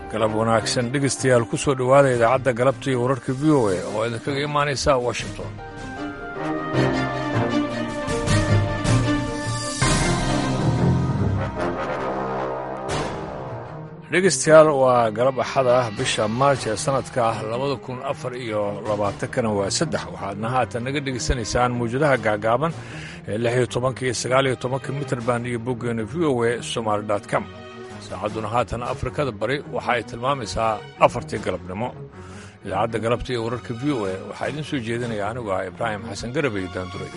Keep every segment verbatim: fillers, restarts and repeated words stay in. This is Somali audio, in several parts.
galab wanaagsan dhegaystayaal ku soo dhowaada idaacadda galabta iyo wararka v o a oo idinkaga imaanaysa washington. dhegaystayaal waa galab axad ah bisha maarj ee sannadka ah labada kun afar iyo labaatankana waa saddex waxaadna haatan naga dhegaysanaysaan mawjadaha gaagaaban ee lix iyo tobanka iyo sagaal iyo tobanka mitrband iyo boggeena v o a somaali dot com. saacadduna haatan afrikada bari waxa ay tilmaamaysaa afartii galabnimo. idaacadda galabta iyo wararka v o a waxaa idiin soo jeedinaya anigu ah ibraahim xasan garabey daanduray.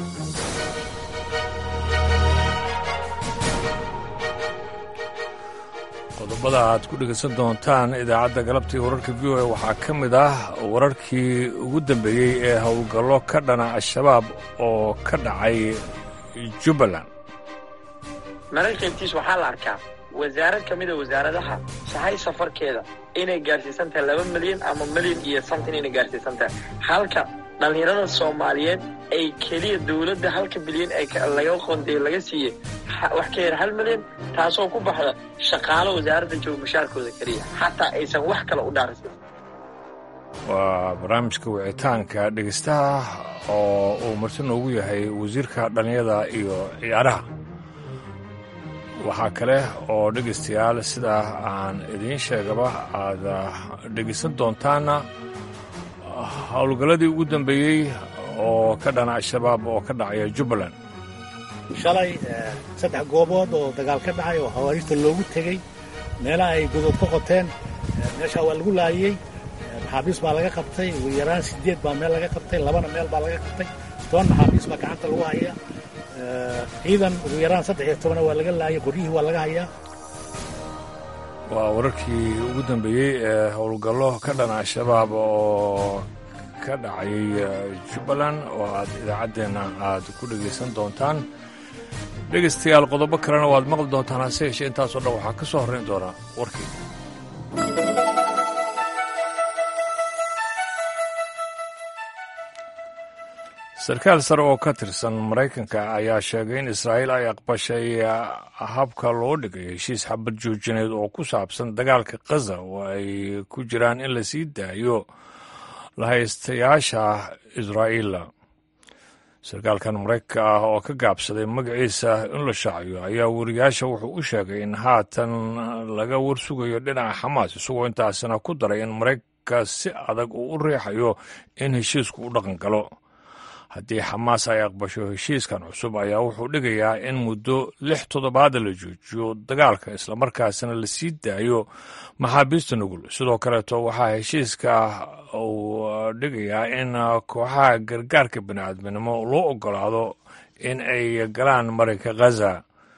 qodobada aad ku dhegaysan doontaan idaacadda galabta iyo wararka v o a waxaa ka mid ah wararkii ugu dambeeyey ee howlgallo ka dhana al-shabaab oo ka dhacay jubbaland. maraykantiis waxaa la arkaa wasaarad ka mida wasaaradaha sahay safarkeeda inay gaarsiisan tahay laba milyan ama milyan iyo santan inay gaarsiisan tahay, halka dhallinyarada soomaaliyeed ay keliya dowladda halka bilyan ay laga qonday laga siiyey wax ka yar hal milyan, taasoo ku baxda shaqaalo wasaaradda jooga mushaarkooda keliya, xataa aysan wax kale u dhaaraysan. waa barnaamijka wicitaanka dhegaystaha oo uu marti noogu yahay wasiirka dhallinyada iyo ciyaaraha. waxaa kale oo dhegaystayaal sidaa aan idiin sheegaba aad dhegaysan doontaana howlgalladii ugu dambeeyey oo ka dhana al-shabaab oo ka dhacaya jubbaland. shalay saddex goobood oo dagaal ka dhacay oo xawaariijta loogu tegey, meelaha ay godood ka qoteen, meeshaa waa lagu laayey, maxaabiis baa laga qabtay, ugu yaraan sideed baa meel laga qabtay, labana meel baa laga qabtay, toban maxaabiis baa gacanta lagu haya, ciidan ugu yaraan saddex iyo tobana waa laga laayay, qoryihii waa laga hayaa. waa wararkii ugu dambeeyey ee howlgallo ka dhana al-shabaab oo ka dhacay jubbaland oo aad idaacaddeenna aad ku dhegaysan doontaan. dhegaystayaal qodobo kalena waad maqli doontaan, hase yeeshee intaasoo dhan waxaa ka soo horrayn doonaa warkii. sarkaal sare oo ka tirsan maraykanka ayaa sheegay in israa'iil ay aqbashay habka loo dhigay heshiis xabad joojineed oo ku saabsan dagaalka khaza oo ay ku jiraan in la sii daayo lahaystayaasha israa'iil. sarkaalkan maraykanka ah oo ka gaabsaday magaciisa in la shaaciyo ayaa wariyaasha wuxuu u sheegay in haatan laga warsugayo dhinaca xamaas, isagoo intaasina ku daray in maraykanka si adag uu u riixayo in heshiisku u dhaqan galo. haddii xamaas ay aqbasho heshiiskan cusub ayaa wuxuu dhigayaa in muddo lix toddobaada la joojiyo dagaalka, islamarkaasina la sii daayo maxaabiista nugul. sidoo kaleeto waxaa heshiiska uu dhigayaa in kooxaha gargaarka bini'aadminimo loo oggolaado in ay galaan marinka khaza.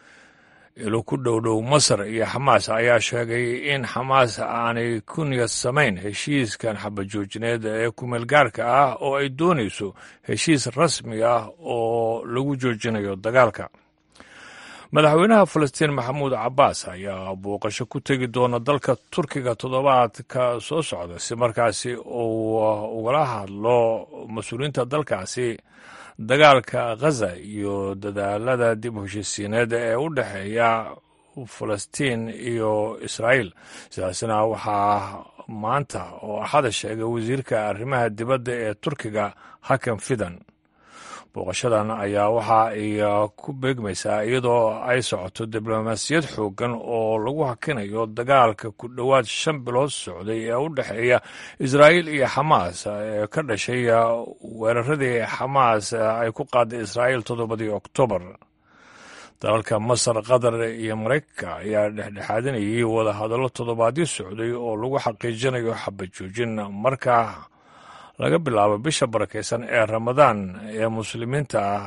ilo ku dhowdhow masar iyo xamaas ayaa sheegay in xamaas aanay ku niyad samayn heshiiskan xabadjoojineed ee kumeelgaarka ah oo ay doonayso heshiis rasmi ah oo lagu joojinayo dagaalka. madaxweynaha falastiin maxamuud cabbaas ayaa booqasho ku tegi doona dalka turkiga toddobaadka soo socda si markaasi uu ugala hadlo mas-uuliyiinta dalkaasi dagaalka khaza iyo dadaalada dib u heshiisiineed ee u dhexeeya falastiin iyo israa'iil. sidaasina waxaa maanta oo axada sheegay wasiirka arrimaha dibadda ee turkiga hakan fidan. booqashadan ayaa waxa ay ku beegmaysaa iyadoo ay socoto diblomaasiyad xooggan oo lagu hakinayo dagaalka ku dhowaad shan bilood socday ee u dhexeeya israa'iil iyo xamaas ee ka dhashay weeraradii xamaas ay ku qaaday israa'iil toddobadii oktoobar. dalalka masar, qatar iyo maraykanka ayaa dhexdhexaadinayay wadahadallo toddobaadyo socday oo lagu xaqiijinayo xabad joojin markaa laga bilaabo bisha barakaysan ee ramadaan ee muslimiinta ah.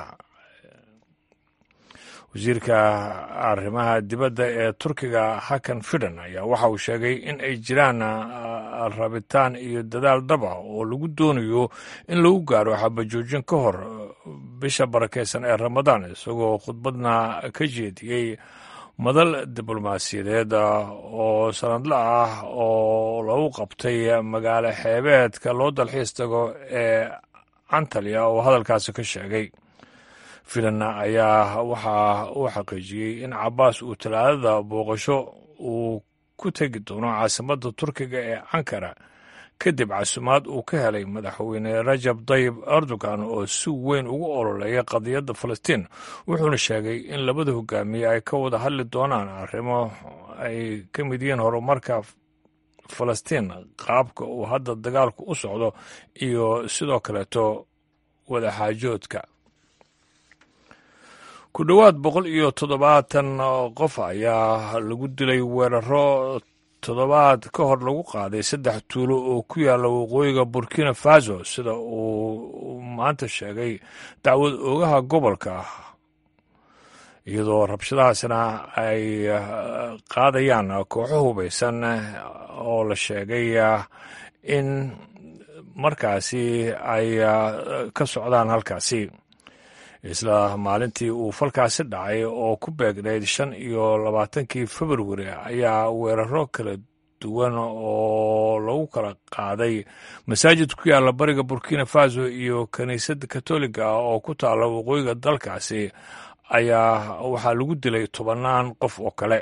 wasiirka arrimaha dibadda ee turkiga hakan fidan ayaa waxa uu sheegay in ay jiraan rabitaan iyo dadaal dhab ah oo lagu doonayo in lagu gaaro xabajoojin ka hor bisha barakaysan ee ramadaan, isagoo khudbadna ka jeediyey madal diblomaasiyadeed oo sanadla ah oo lagu qabtay magaalo xeebeedka loo dalxiis tago ee antalya oo hadalkaasi ka sheegay. filan ayaa waxa uu xaqiijiyey in cabbaas uu talaadada booqasho uu ku tegi doono caasimadda turkiga ee ankara kadib casumaad uu ka helay madaxweyne rajab tayyib erdogan oo si weyn ugu ololeeya qadiyadda falastiin wuxuuna sheegay in labada hogaamiye ay ka wada hadli doonaan arrimo ay ka mid yihiin horumarka falastiin qaabka uu hadda dagaalku u socdo iyo sidoo kaleeto wadaxaajoodka ku dhowaad boqol iyo toddobaatan qof ayaa lagu dilay weeraro toddobaad ka hor lagu qaaday saddex tuulo oo ku yaalla waqooyiga burkina faso sida uu maanta sheegay dacwad oogaha gobolka iyadoo rabshadahaasna ay qaadayaan kooxo hubaysan oo la sheegay in markaasi ay ka socdaan halkaasi isla maalintii uu falkaasi dhacay oo ku beegnayd shan iyo labaatankii februari ayaa weeraro kala duwan oo lagu kala qaaday masaajid ku yaalla bariga burkina faso iyo kiniisadda katoliga ah oo ku taalla waqooyiga dalkaasi ayaa waxaa lagu dilay tobannaan qof oo kale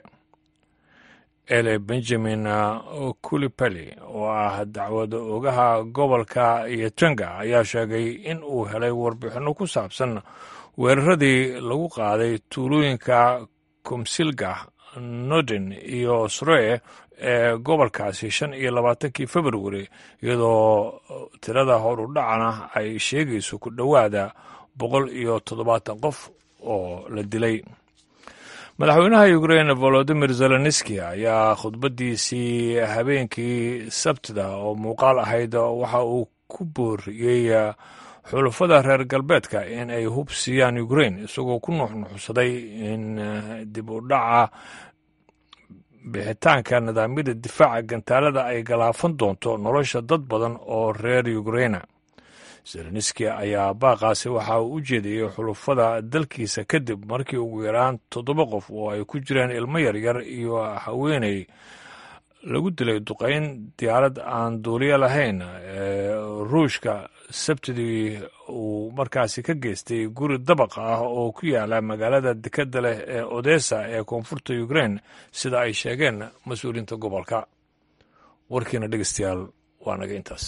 ele benjamin kulipeli oo ah dacwada ogaha gobolka iyo tenga ayaa sheegay in uu helay warbixinno ku saabsan weeraradii lagu qaaday tuulooyinka komsilga norden iyo sree ee gobolkaasi shan iyo labaatankii februari iyadoo tirada hor u dhacana ay sheegayso ku dhowaada boqol iyo toddobaatan qof oo la dilay madaxweynaha ukraine volodimir zelenski ayaa khudbaddiisii habeenkii sabtida oo muuqaal ahayd waxa uu ku booriyey xulafada reer galbeedka in ay hub siiyaan ukraine isagoo ku nuuxnuuxsaday in dib u dhaca bixitaanka nidaamyada difaaca gantaalada ay galaafan doonto nolosha dad badan oo reer ukraina zelenski ayaa baaqaasi waxa uu u jeediyey xulufada dalkiisa kadib markii ugu yaraan toddoba qof oo ay ku jireen ilmo yaryar iyo haweeney lagu dilay duqayn diyaarad aan duuliyo lahayn ee ruushka sabtidii uu markaasi ka geystay guri dabaq ah oo ku yaala magaalada dekedda leh ee odessa ee koonfurta ukraine sida ay sheegeen mas-uuliyiinta gobolka warkiina dhegeystayaal waa naga intaas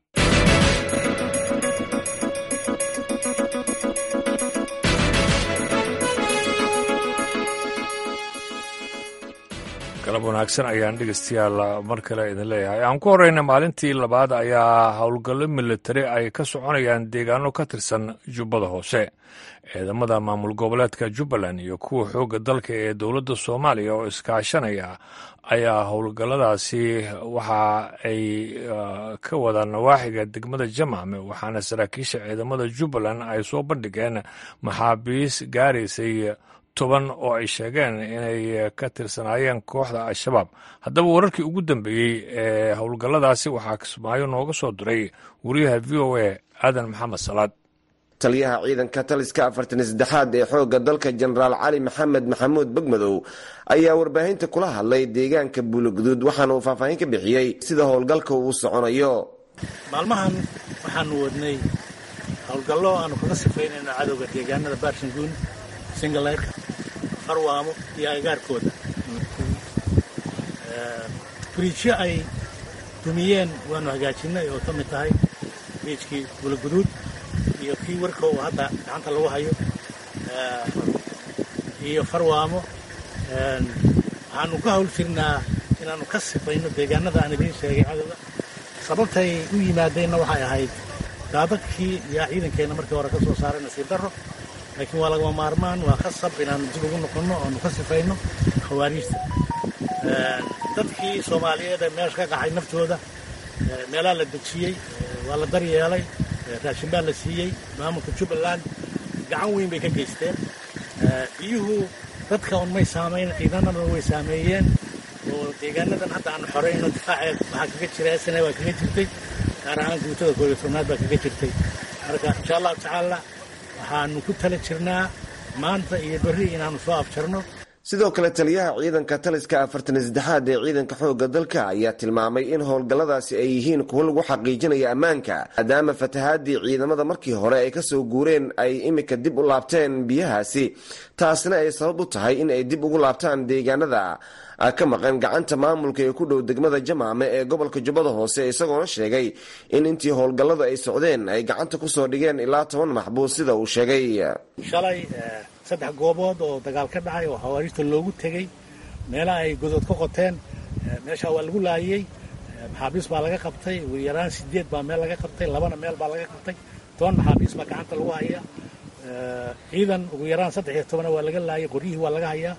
galab wanaagsan ayaan dhegeystayaal mar kale idin leeyahay aan ku horeyna maalintii labaad ayaa howlgallo militari ay ka soconayaan deegaano ka tirsan jubbada hoose ciidamada maamul goboleedka jubbaland iyo kuwa xoogga dalka ee dowladda soomaaliya oo iskaashanaya ayaa howlgalladaasi waxa ay ka wadaan nawaaxiga degmada jamaame waxaana saraakiisha ciidamada jubbaland ay soo bandhigeen maxaabiis gaaraysay toban oo ay sheegeen inay ka tirsanaayeen kooxda al-shabaab haddaba wararkii ugu dambeeyey ee howlgalladaasi waxaa kismaayo nooga soo diray wariyaha v o a aadan maxamed salaad taliyaha ciidanka taliska afartan saddexaad ee xoogga dalka jenaraal cali maxamed maxamuud begmadow ayaa warbaahinta kula hadlay deegaanka buuloguduud waxaana uu faahfaahin ka bixiyey sida howlgalka uu soconayo maalmahan waxaanu wadnay howlgallo aanu kaga sifaynayno cadowga deegaanada baarshanguun singaleer farwaamo iyo agagaarkooda biriijyo ay dumiyeen waanu hagaajinay oo ka mid tahay biriijkii buuloguduud iyo kii warka oo hadda gacanta lagu hayo iyo farwaamo waxaanu ka hawl jirnaa inaannu ka sifayno deegaanada aan idiin sheegay cadowga sababtay u yimaadeenna waxay ahayd daadadkii yaa ciidankeenna markii hore ka soo saaray nasiib darro laakiin waa lagama maarmaan waa khasab inaannu dib ugu noqonno oonu ka sifayno khawaariijta dadkii soomaaliyeed ee meesha ka qaxay naftooda meelaha la dejiyey waa la daryeelay raashin baa la siiyey maamulka jubbaland gacan weyn bay ka geysteen biyuhu dadka un may saamayn ciidanana way saameeyeen oo deegaanadan hadda aan xoreyno difaaceed waxaa kaga jira sna waa kaga jirtay gaar ahaan guutada koob iyo tobnaad baa kaga jirtay marka insha allahu tacaala waxaanu ku tala jirnaa maanta iyo berri inaanu soo afjarno sidoo kale taliyaha ciidanka taliska afartan iyo saddexaad ee ciidanka xoogga dalka ayaa tilmaamay in howlgalladaasi ay yihiin kuwo lagu xaqiijinaya ammaanka maadaama fatahaadii ciidamada markii hore ay kasoo guureen ay imika dib u laabteen biyahaasi taasina ay sabab u tahay in ay dib ugu laabtaan deegaanada ka maqan gacanta maamulka ee ku dhow degmada jamaame ee gobolka jubbada hoose isagoona sheegay in intii howlgalladu ay socdeen ay gacanta kusoo dhigeen ilaa toban maxbuus sida uu sheegay. shalay saddex goobood oo dagaal ka dhacay oo xawaariijta loogu tegey meelaha ay godod ka qoteen meesha waa lagu laayey maxaabiis baa laga qabtay ugu yaraan sideed baa meel laga qabtay labana meel baa laga qabtay toban maxaabiis baa gacanta lagu hayaa ciidan ugu yaraan saddex iyo tobana waa laga laayay qoryihii waa laga hayaa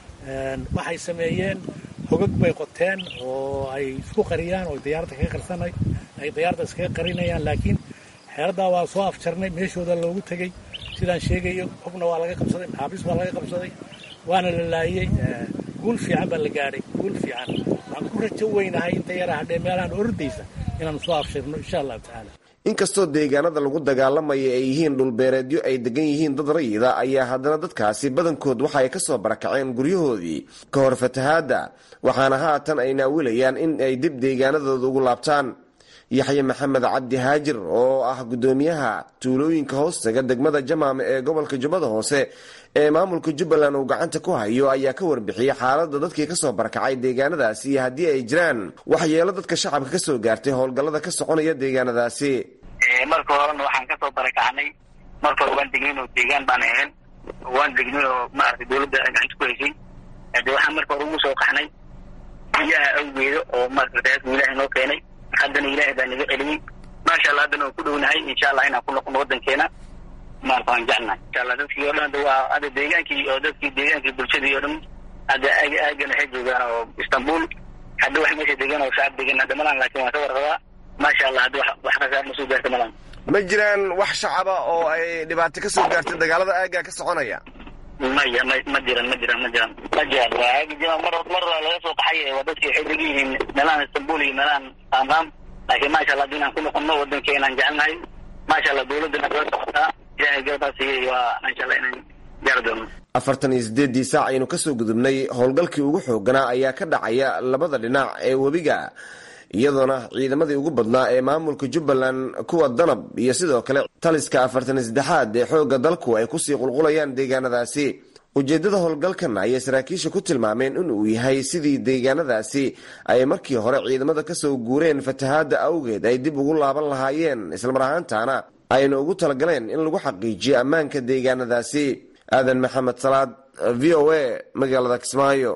waxay sameeyeen hogag bay qoteen oo ay isku qariyaan oo diyaaradda kaga qarsanay ay diyaaradda iskaga qarinayaan laakiin xeeraddaa waa soo afjarnay meeshooda loogu tegey sidaan sheegayo hogna waa laga qabsaday maxaabiis baa laga qabsaday waana la laayey guul fiican baa la gaadhay guul fiican waxaan ku rajo weynahay inta yara hadhee meelahan ordaysa inaan soo afshirno insha allahu tacaala. inkastoo deegaanada lagu dagaalamaya ay yihiin dhulbeereedyo ay degan yihiin dad rayida ayaa haddana dadkaasi badankood waxa ay kasoo barakaceen guryahoodii ka hor fatahaadda waxaana haatan ay naawilayaan in ay dib deegaanadooda ugu laabtaan. yaxye maxamed cabdi haajir oo ah guddoomiyaha tuulooyinka hoostaga degmada jamaame ee gobolka jubbada hoose ee maamulka jubbaland uu gacanta ku hayo ayaa ka warbixiyey xaaladda dadkii kasoo barakacay deegaanadaasi iyo haddii ay jiraan waxyeelo dadka shacabka kasoo gaartay howlgallada ka soconaya deegaanadaasi. marka horena waxaan kasoo barakacnay marka hore waan degnin oo deegaan baan ahayn waan degnin oo maaragtay dawladda gacanta ku haysay de waxaan marka hore ugu soo qaxnay biyaha awgeeda oo maaragtay ilaahay noo keenay haddana ilaahay baa naga celiyey maasha allah haddana waan ku dhownahay insha allah inaan ku noqono waddankeena maarka waan jecnahay insha allah dadkii oo dhan hadda waa hadda deegaankii oo dadkii deegaankii bulshadii oo dhan hadda aagan waxay joogaan oo istanbul hadda wax meesha degan oo shacab degan hadda malaan laakiin waan ka warqabaa maasha allah hadda wax khasaar ma soo gaarta malaan. ma jiraan wax shacaba oo ay dhibaato ka soo gaartay dagaalada aaggaa ka soconaya? maya ma ma jiran ma jiran ma jiran ma jiran waagi jira mar mar laga soo qaxay waa dadkii waxay degan yihiin meelahan istanbul iyo meelahan qaanqaam laakiin maasha allah hadii aan ku noqono waddankeenaan jecelnahay maasha allah dawladdana kala socotaa ilaahay garabaa siiyey waa insha allah inaan gaari doono. afartan iyo sideedii saac aynu kasoo gudubnay howlgalkii ugu xooganaa ayaa ka dhacaya labada dhinac ee webiga iyadoona ciidamadii ugu badnaa ee maamulka jubbaland kuwa danab iyo sidoo kale taliska afartan iyo saddexaad ee xoogga dalku ay kusii qulqulayaan deegaanadaasi. ujeeddada howlgalkan ayay saraakiisha ku tilmaameen in uu yahay sidii deegaanadaasi ay markii hore ciidamada kasoo guureen fatahaadda awgeed ay dib ugu laaban lahaayeen islamar ahaantaana ayna ugu talagaleen in lagu xaqiijiyo ammaanka deegaanadaasi. aadan maxamed salaad v o a magaalada kismaayo.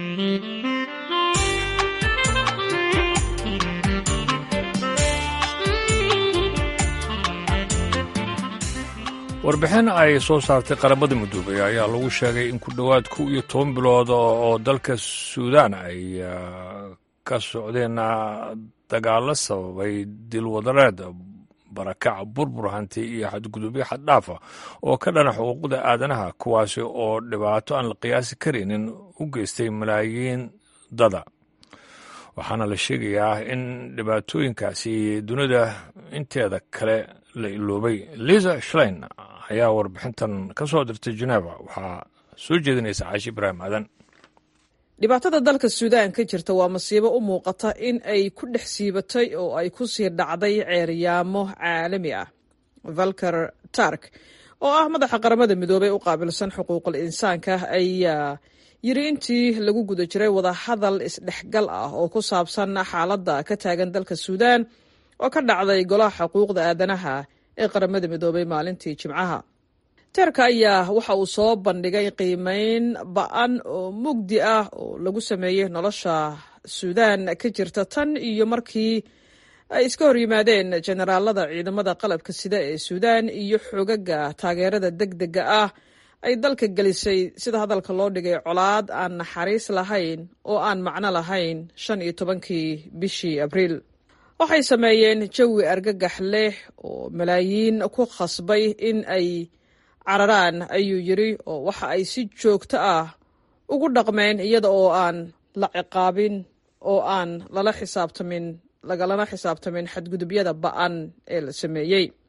warbixin ay soo saartay qaramada midoobay ayaa lagu sheegay in ku dhowaad kow iyo toban bilood oo dalka suudaan ay ka socdeen dagaallo sababay dilwadareed barakac burbur hanti iyo xadgudubyo xaddhaafa oo ka dhana xuquuqda aadanaha kuwaasi oo dhibaato aan la qiyaasi karaynin u geystay malaayiin dada. waxaana la sheegayaa in dhibaatooyinkaasi dunida inteeda kale la iloobay. liza shlein ayaa warbixintan ka soo dirtay Geneva waxaa soo jeedinaysa caashi ibraahim aadan. dhibaatada dalka suudaan ka jirta waa masiibo u muuqata in ay ku dhex siibatay oo ay ku sii dhacday ceeryaamo caalami ah. valker tark oo ah madaxa qaramada midoobay u qaabilsan xuquuqul insaanka ayaa yiri intii lagu guda jiray wadahadal isdhexgal ah oo ku saabsan xaaladda ka taagan dalka suudaan oo ka dhacday golaha xuquuqda aadanaha ee qaramada midoobay maalintii jimcaha. teerka ayaa waxa uu soo bandhigay qiimeyn ba'an oo mugdi ah oo lagu sameeyey nolosha suudaan ka jirta tan iyo markii ay iska hor yimaadeen generaalada ciidamada qalabka sida ee suudaan iyo xogaga taageerada degdega ah ay dalka gelisay sida hadalka loo dhigay colaad aan naxariis lahayn oo aan macno lahayn shan iyo tobankii bishii abriil. waxay sameeyeen jawi argagax leh oo malaayiin ku khasbay in ay cararaan ayuu yiri oo waxa ay si joogto ah ugu dhaqmeen iyada oo aan la ciqaabin oo aan lala xisaabtamin lagalana xisaabtamin xadgudubyada ba'an ee la sameeyey.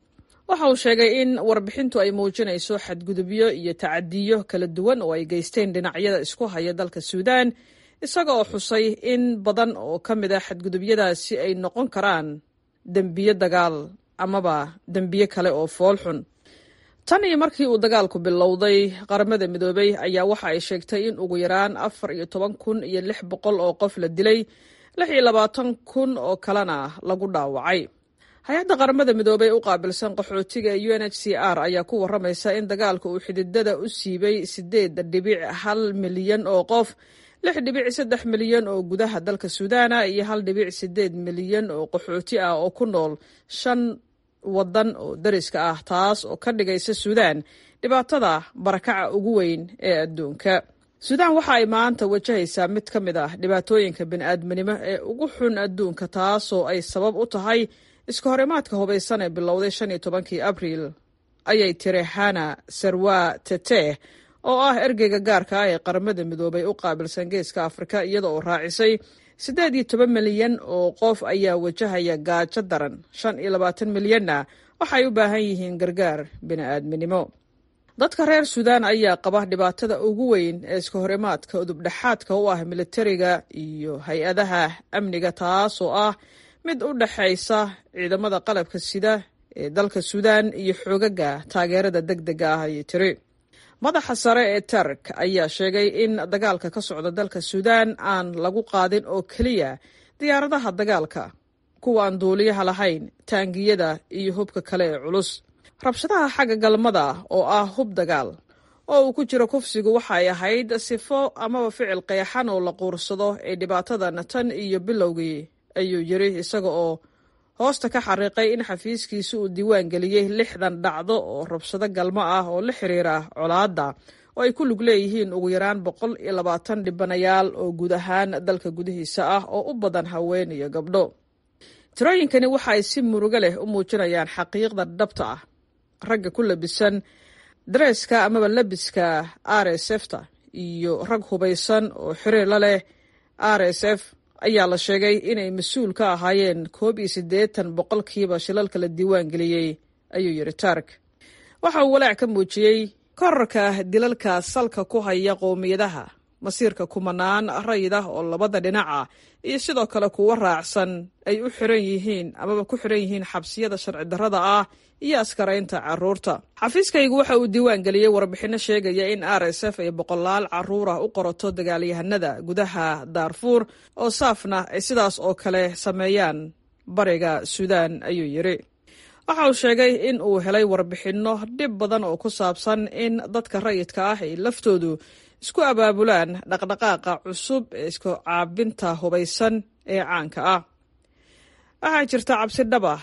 waxa uu sheegay in warbixintu ay muujinayso xadgudubyo iyo tacadiyo kala duwan oo ay geysteen dhinacyada isku haya dalka suudaan, isaga oo xusay in badan oo ka mid a xadgudubyadaasi ay noqon karaan dembiye dagaal amaba dembiye kale oo foolxun. tan iyo markii uu dagaalku bilowday, qaramada midoobay ayaa waxa ay sheegtay in ugu yaraan afar iyo toban kun iyo lix boqol oo qof la dilay, lix iyo labaatan kun oo kalena lagu dhaawacay. hay-adda qaramada midoobay u qaabilsan qaxootiga u n h c r ayaa ku warramaysa in dagaalka uu xididada u siibay sideed dhibic hal milyan oo qof, lix dhibic saddex milyan oo gudaha dalka suudaana iyo hal dhibic sideed milyan oo qaxooti ah oo ku nool shan waddan oo dariska ah, taas oo ka dhigaysa suudaan dhibaatada barakaca ugu weyn ee adduunka. suudaan waxa ay maanta wajahaysaa mid ka mid ah dhibaatooyinka bini'aadminimo ee ugu xun adduunka, taasoo ay sabab u tahay iska horimaadka hubaysan ee bilowday shan iyo tobankii abriil, ayay tiri Hana Sarwa Tete oo ah ergeyga gaarka ah ee qaramada midoobay u qaabilsan geeska Afrika, iyada oo raacisay siddeed iyo toban milyan oo qof ayaa wajahaya gaajo daran, shan iyo labaatan milyanna waxay u baahan yihiin gargaar bini'aadminimo. dadka reer suudaan ayaa qaba dhibaatada ugu weyn ee iska horimaadka udubdhexaadka u ah militariga iyo hay-adaha amniga, taasoo ah mid u dhexaysa ciidamada qalabka sida ee dalka suudaan iyo xoogaga taageerada degdega ah, ayay tiri. madaxa sare ee Tark ayaa sheegay in dagaalka ka socda dalka suudaan aan lagu qaadin oo keliya diyaaradaha dagaalka, kuwa aan duuliyaha lahayn, taangiyada iyo hubka kale ee culus. rabshadaha xagga galmada oo ah hub dagaal oo uu ku jiro kufsigu waxa ay ahayd sifo amaba ficil qeexan oo la quursado ee dhibaatadan tan iyo bilowgii, ayuu yiri, isaga oo hoosta ka xariiqay in xafiiskiisu uu diiwaan geliyey lixdan dhacdo oo rabshado galmo ah oo la xiriira colaadda, oo ay ku lug leeyihiin ugu yaraan boqol iyo labaatan dhibanayaal oo guud ahaan dalka gudihiisa ah oo u badan haween iyo gabdho. tirooyinkani waxa ay si murugo leh u muujinayaan xaqiiqda dhabta ah. ragga ku labisan dareeska amaba labiska R S F-ta iyo rag hubaysan oo xiriir la leh R S F ayaa la sheegay inay mas-uul ka ahaayeen koob iyo siddeetan boqolkiiba shilalka la diiwaan geliyey, ayuu yiri Tark. waxa uu walaac ka muujiyey korarka dilalka salka ku haya qowmiyadaha, masiirka kumanaan rayid ah oo labada dhinaca iyo sidoo kale kuwa raacsan ay u xiran yihiin amaba ku xiran yihiin xabsiyada sharci darrada ah iyo askaraynta carruurta. xafiiskaygu waxa uu diiwaan geliyey warbixinno sheegaya in R S F ay boqolaal carruur ah u qorato dagaalyahanada gudaha Darfur, oo saafna ay sidaas oo kale sameeyaan bariga suudaan, ayuu yiri. waxa uu sheegay in uu helay warbixinno dhib badan oo ku saabsan in dadka rayidka ah ay laftoodu isku abaabulaan dhaqdhaqaaqa cusub ee isku caabinta hubaysan ee caanka ah. waxaa jirta cabsi dhab ah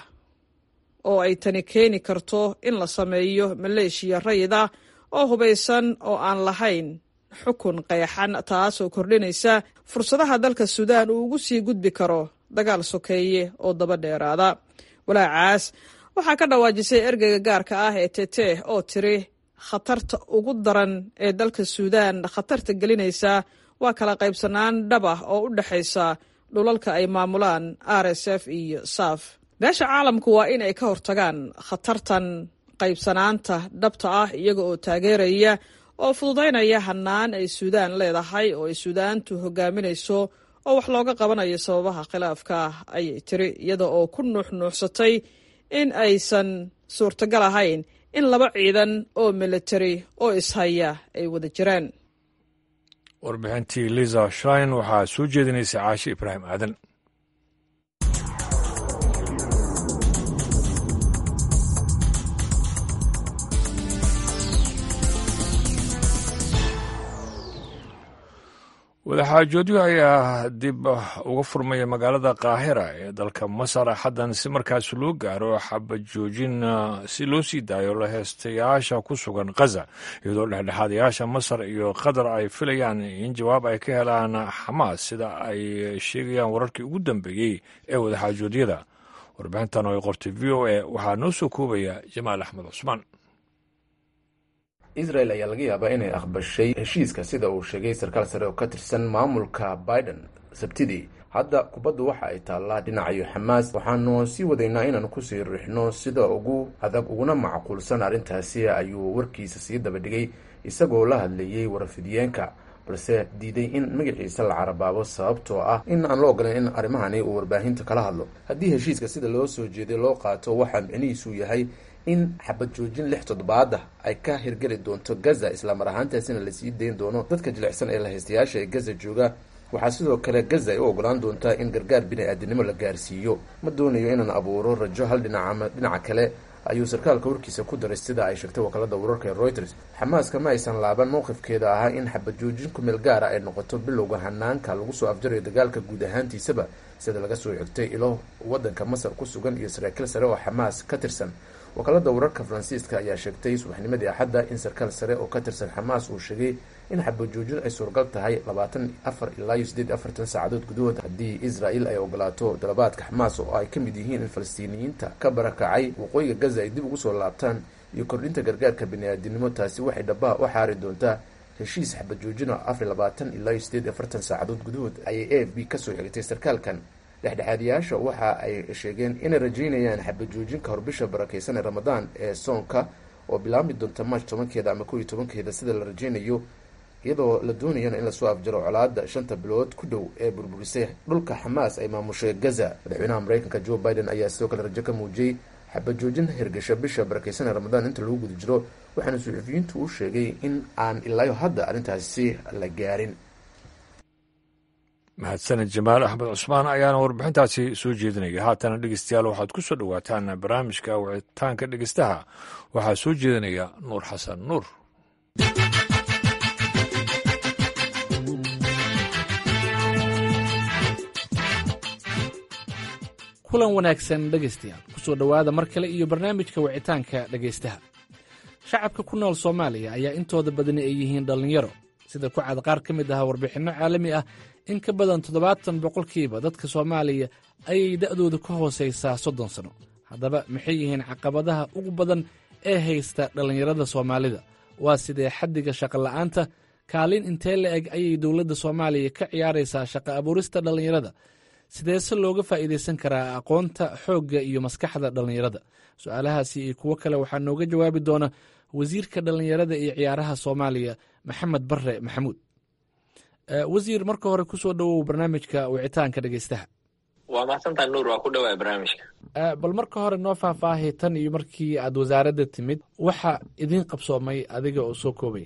oo ay tani keeni karto in la sameeyo maleeshiya rayid ah oo hubaysan oo aan lahayn xukun qeexan, taasoo kordhinaysa fursadaha dalka suudaan uu ugu sii gudbi karo dagaal sokeeye oo daba dheeraada. walaacaas waxaa ka dhawaajisay ergeyga gaarka ah ee Tete oo tiri khatarta ugu daran ee dalka suudaan khatarta gelinaysa waa kala qaybsanaan dhab ah oo u dhexaysa dhulalka ay maamulaan R S F iyo S A F. beesha caalamku waa in ay ka hortagaan khatartan qaybsanaanta dhabta ah iyaga oo taageeraya oo fududaynaya hannaan ay suudaan leedahay oo ay suudaantu hogaaminayso oo wax looga qabanayo sababaha khilaafka ah, ayay tiri, iyada oo ku nuuxnuuxsatay in aysan suurtagal ahayn in laba ciidan oo militari oo ishaya ay wada jiraan. warbixintii Lisa Schlein waxaa soo jeedinaysa Caashi Ibraahim Aadan. wadaxaajoodyo ayaa dib uga furmaya magaalada qaahira ee dalka masar xaddan si markaas loo gaaro xabajoojin si loo sii daayo laheystayaasha ku sugan khaza, iyadoo dhexdhexaadayaasha masar iyo qatar ay filayaan in jawaab ay ka helaan xamaas sida ay sheegayaan wararkii ugu dambeeyey ee wadaxaajoodyada. warbixintan oo ay qortay v o a waxaa noo soo koobaya jamaal axmed cusmaan. israel ayaa laga yaabaa inay aqbashay heshiiska sida uu sheegay sarkaal sare oo ka tirsan maamulka biden sabtidii, hadda kubaddu waxa ay taallaa dhinacayo xamaas, waxaanu sii wadaynaa inaanu kusii riixno sida ugu adag uguna macquulsan arrintaasi, ayuu warkiisa sii dabadhigay isagoo la hadlayey warfidiyeenka, balse diiday in magaciisa la carabaabo sababtoo ah in aan la ogolayn in arrimahani uu warbaahinta kala hadlo. haddii heshiiska sida loo soo jeeday loo qaato, waxaa micnihiisu yahay in xabad joojin lix toddobaad ah ay ka hirgeli doonto gaza, islamar ahaantaasina lasii dayn doono dadka jilicsan ee lahaystayaasha ee gaza jooga. waxaa sidoo kale gaza ay u ogolaan doontaa in gargaar bini-aadinimo la gaarsiiyo. ma doonayo inaan abuuro rajo hal dhinac ama dhinaca kale, ayuu sarkaalka warkiisa ku daray sida ay sheegtay wakaalada wararka ee Reuters. xamaaska ma aysan laaban mowqifkeeda ahaa in xabad joojin ku meel gaara ay noqoto bilowga hanaanka lagu soo afjarayo dagaalka guud ahaantiisaba, sida laga soo xigtay ilo wadanka Masar ku sugan iyo saraakiil sare oo xamaas ka tirsan. wakaalada wararka Faransiiska ayaa sheegtay subaxnimadii Axadda in sarkaal sare oo ka tirsan xamaas uu sheegay in xabad joojin ay suuragal tahay labaatan iyo afar ilaa iyo siddeed iyo afartan saacadood gudahood haddii Israel ay ogolaato dalabaadka xamaas oo ay ka mid yihiin in Falastiiniyiinta ka barakacay waqooyiga Gaza ay dib ugu soo laabtaan iyo kordhinta gargaarka bini'aadinimo. taasi waxay dhabaha u xaari doontaa heshiis xabad joojin oo afar iyo labaatan ilaa iyo siddeed iyo afartan saacadood gudahood, ayay A F B ka soo xigtay sarkaalkan. dhexdhexaadiyaasha waxa ay sheegeen inay rajaynayaan xabad joojin ka hor bisha barakeysan ee Ramadaan ee soonka oo bilaabmi doonta March tobankeeda ama kow iyo tobankeeda sida la rajaynayo, iyadoo la doonayana in lasoo afjaro colaada shanta bilood ku dhow ee burburisay dhulka xamaas ay maamushay Gaza. madaxweynaha Mareykanka Joe Biden ayaa sidoo kale rajo ka muujiyey xabad joojin hirgasha bisha barakeysan ee Ramadaan inta lagu guda jiro, waxaana suxufiyiintu u sheegay in aan ilaa hadda arrintaasi la gaarin. mahadsaned jamaal axmed cusmaan ayaana warbixintaasi soo jeedinaya. haatana dhegeystayaal waxaad ku soo dhowaataan barnaamijka wicitaanka dhegeystaha. waxaa soo jeedinaya nuur xasan nuur. kulan wanaagsan dhegaystayaal, kusoo dhowaada mar kale iyo barnaamijka wicitaanka dhegaystaha. shacabka ku nool Soomaaliya ayaa intooda badani ay yihiin dhallinyaro, sida ku cad qaar ka mid ah warbixinno caalami ah. in ka badan toddobaatan boqolkiiba dadka Soomaaliya ayay da'dooda ka hoosaysaa soddon sano. haddaba maxay yihiin caqabadaha ugu badan ee haysta dhallinyarada Soomaalida? waa sidee xaddiga shaqo la'aanta? kaalin intee la eg ayay dowladda Soomaaliya ka ciyaaraysaa shaqo abuurista dhallinyarada? sideese looga faa'iidaysan karaa aqoonta, xoogga iyo maskaxda dhallinyarada? su-aalahaasi iyo kuwo kale waxaa nooga jawaabi doona wasiirka dhallinyarada iyo ciyaaraha Soomaaliya Maxamed Barre Maxamuud. wasiir, marka hore kusoo dhowow barnaamijka wicitaanka dhegeystaha. waa mahadsantahay nuur, waa ku dhawaay barnaamijka. bal marka hore noo faahfaahay tan iyo markii aad wasaaradda timid waxa idiin qabsoomay adiga oo soo koobay.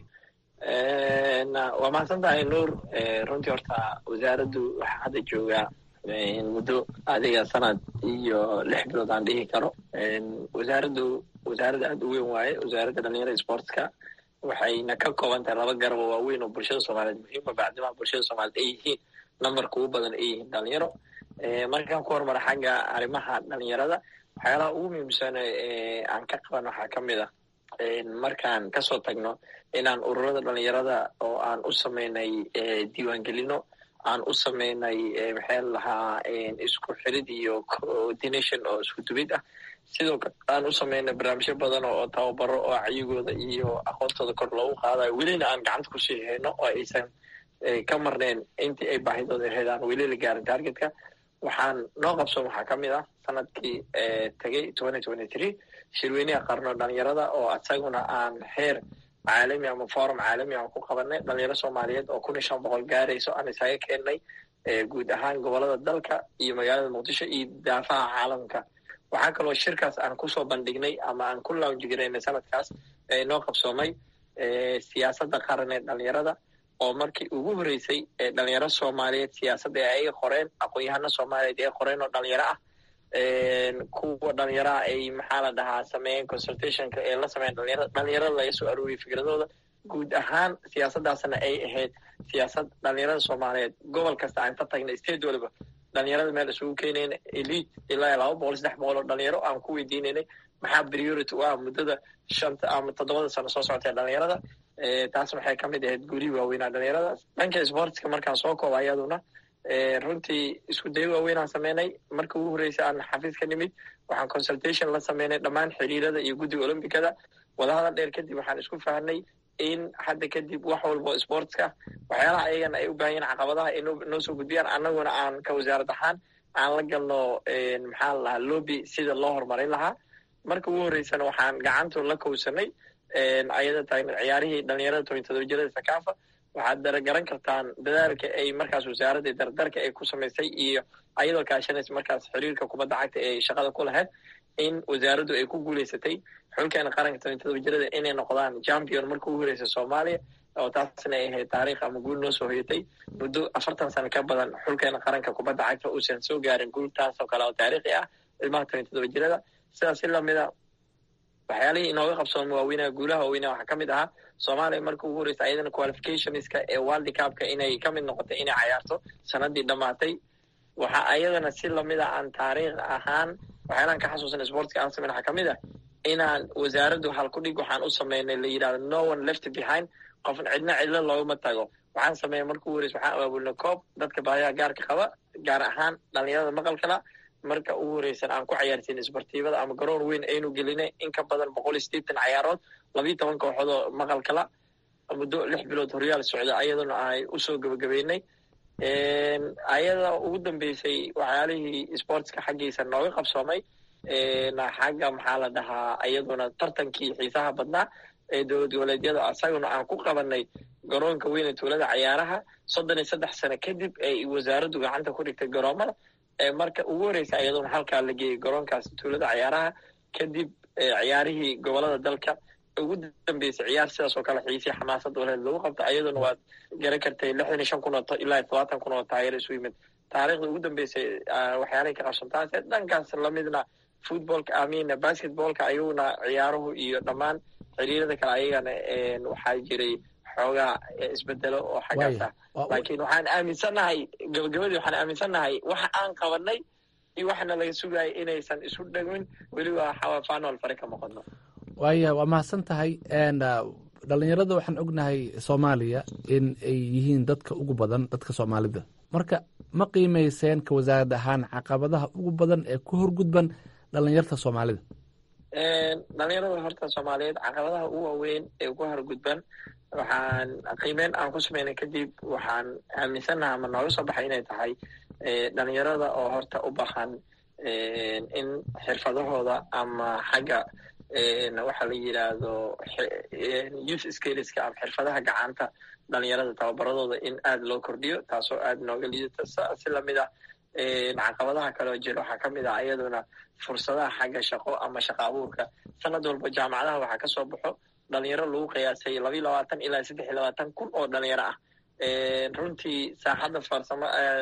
waa mahadsantahay nuur. runtii horta wasaaraddu waxaa hadda joogaa muddo adiga sanad iyo lix bilood aan dhihi karo. wasaaraddu wasaaradda aada u weyn waaye, wasaaradda dhalinyarada sportska waxayna ka kooban tahay laba garab oo waaweyn oo bulshada Soomaaliyeed muhiima bacdimaa bulshada Soomaaliyeed ay yihiin nambarka ugu badan ay yihiin dhalinyaro. markaan ku hormara xagga arrimaha dhalinyarada, waxyaalaha ugu muhiimsan aan ka qaban waxaa ka mid ah markaan kasoo tagno inaan ururada dhalinyarada oo aan u sameynay diiwaangelino, aan u sameynay maxaa lahaa isku xirid iyo coordination oo isku dubid ah. sidoo kale aan u sameynay barnaamijyo badan oo tababaro oo caygooda iyo aqoontooda kor loogu qaadayo, welina aan gacanta ku sii hayno oo aysan ka marneen intii ay baahidooda ahayd aan weli la gaarin targetka. waxaan noo qabsoon waxaa ka mid ah sanadkii tegey twenty twenty three shirweynaha qarno dhalinyarada oo isaguna aan heer caalami ama forum caalami aan ku qabanay dhalinyaro Soomaaliyeed oo kun iyo shan boqol gaarayso aan isaga keennay guud ahaan gobolada dalka iyo magaalada Muqdisho iyo daafaha caalamka. waxaa kaloo shirkaas aan kusoo bandhignay ama aan ku launch garaynay sanadkaas noo qabsoomay siyaasadda qaran ee dhalinyarada, oo markii ugu horeysay ee dhalinyaro Soomaaliyeed siyaasadda ay qoreen, aqoon-yahano Soomaaliyeed ee qoreen oo dhalinyaro ah. kuwa dhalinyaraha ay maxaa la dhahaa sameeyeen consultationka ee la sameeyeen dhalinyarada dhalinyarada laga soo aruuriyay fikradooda. guud ahaan siyaasaddaasna ay ahayd siyaasad dhalinyarada Soomaaliyeed gobol kasta aan ka tagnay state waliba dhalinyarada meel isugu keenayna elite ilaa laba boqol saddex boqol oo dhalinyaro aan ku weydiinaynay maxaa priority u ah muddada shanta ama toddobada sano soo socotay dhalinyarada. taas waxay ka mid ahayd gurihii waaweynaa dhalinyarada. dhanka sportska markaan soo kooba ayaduna runtii isku dayo waaweyn aan sameynay. marka ugu horreysay aan xafiis ka nimid waxaan consultation la sameynay dhammaan xiriirada iyo guddiga olombikada. wadahadal dheer kadib waxaan isku fahnay in hadda kadib wax walba oo sportska waxyaalaha ayagana ay u baahan yihin caqabadaha ay noo soo gudbiyaan annaguna aan ka wasaarad ahaan aan la galno maxaa la lahaa lobby sida loo horumarin lahaa. marka ugu horreysana waxaan gacantu la kowsanay ayada tahay ciyaarihii dhalinyarada toban iyo todoba jirada sakaafa. waxaad daragaran kartaan dadaalka ay markaas wasaaradda dardarka ay ku samaysay iyo ayadoo kaashanaysa markaas xiriirka kubadda cagta ee shaqada ku lahayd in wasaaraddu ay ku guulaysatay xulkeena qaranka toban iyo todoba jirada inay noqdaan champion marka ugu horeysa soomaaliya oo taasna ay ahayd taariikh ama guul noo soo hoyatay muddo afartan sano ka badan xulkeena qaranka kubadda cagta uusan soo gaarin guul taas oo kale oo taariikhi ah ilmaha toban iyo todoba jirada. sidaas si lamida waxyaalihii inooga qabsoon waaweynaa guulaha waaweynaa waxaa ka mid ahaa soomaaliya marka ugu horeysa ayadana qualificationska ee world cupka inay ka mid noqotay inay cayaarto sanadii dhammaatay. waxa ayadana si lamida aan taariikh ahaan waxyaalaan ka xasuusan sportska aan samayn waxaa ka mid ah inaan wasaaraddu halkudhig waxaan u sameynay la yidhahdo no one left behind, qofna cidna cidlo loogama tago. waxaan sameeyay marka ugu horeysa waxaan abaabulnay koob dadka baahiyaha gaarka qaba gaar ahaan dhalinyarada maqalkala marka ugu horeysan aan ku cayaarsiin isbartiibada ama garoon weyn aynu gelinay in ka badan boqol iyo sideetan cayaarood labiiyo toban kooxood oo maqalkala muddo lix bilood horyaal socda ayaduna ay usoo gabagabeynay. ayada ugu dambeysay waxyaalihii sportska xaggiisa nooga qabsoomay xagga maxaa la dhahaa ayaduna tartankii xiisaha badnaa ee dowlad goboleedyada asaguna aan ku qabanay garoonka weyne tuulada cayaaraha soddon iyo saddex sano kadib ay wasaaraddu gacanta ku dhigtay garoomada. marka ugu horeysa ayaduna halkaa la geeyey garoonkaas tuulada cayaaraha kadib ciyaarihii gobolada dalka ugu dambeysay ciyaar sidaas oo kale xiisii xamaasad waleed lagu qabto ayaduna waad garan kartay lixdan iyo shan kun oo ilaa todobaatan kun oo taageero isu yimid. taariikhda ugu dambeysay waxyaalay ka qabsantaas dhankaas lamidna footballka amina basketballka ayaguna ciyaaruhu iyo dhammaan xiriirada kale ayagana waxaa jiray xoogaa isbedelo oo xaggaas ah. laakiin waxaan aaminsannahay gabagabadii waxaan aaminsannahay waxa aan qabanay iyo waxana laga sugayay inaysan isu dhagmin weliba xawafaanol fare ka noqono. waaya waa mahadsan tahay. dhalinyarada waxaan ognahay soomaaliya in ay yihiin dadka ugu badan dadka soomaalida, marka ma qiimayseen ka wasaarad ahaan caqabadaha ugu badan ee ku horgudban dhalinyarta soomaalida? dhalinyarada horta soomaaliyeed caqabadaha ugu waaweyn ee ku horgudban waxaan qiimeyn aan ku sameynay kadib waxaan aaminsannaha ama nooga soo baxay inay tahay dhalinyarada oo horta u baahan in xirfadahooda ama xagga waxa la yidhaahdo youth skillska ama xirfadaha gacanta dhalinyarada tababaradooda in aada loo kordhiyo taasoo aada nooga liidata. si lamid ah caqabadaha kaleo jira waxaa ka mid ah iyaduna fursadaha xagga shaqo ama shaqo abuurka. sanad walba jaamacadaha waxaa kasoo baxo dhalinyaro lagu qiyaasay labiiyo labaatan ilaa saddex iyo labaatan kun oo dhalinyaro ah. runtii saaxadda farsamo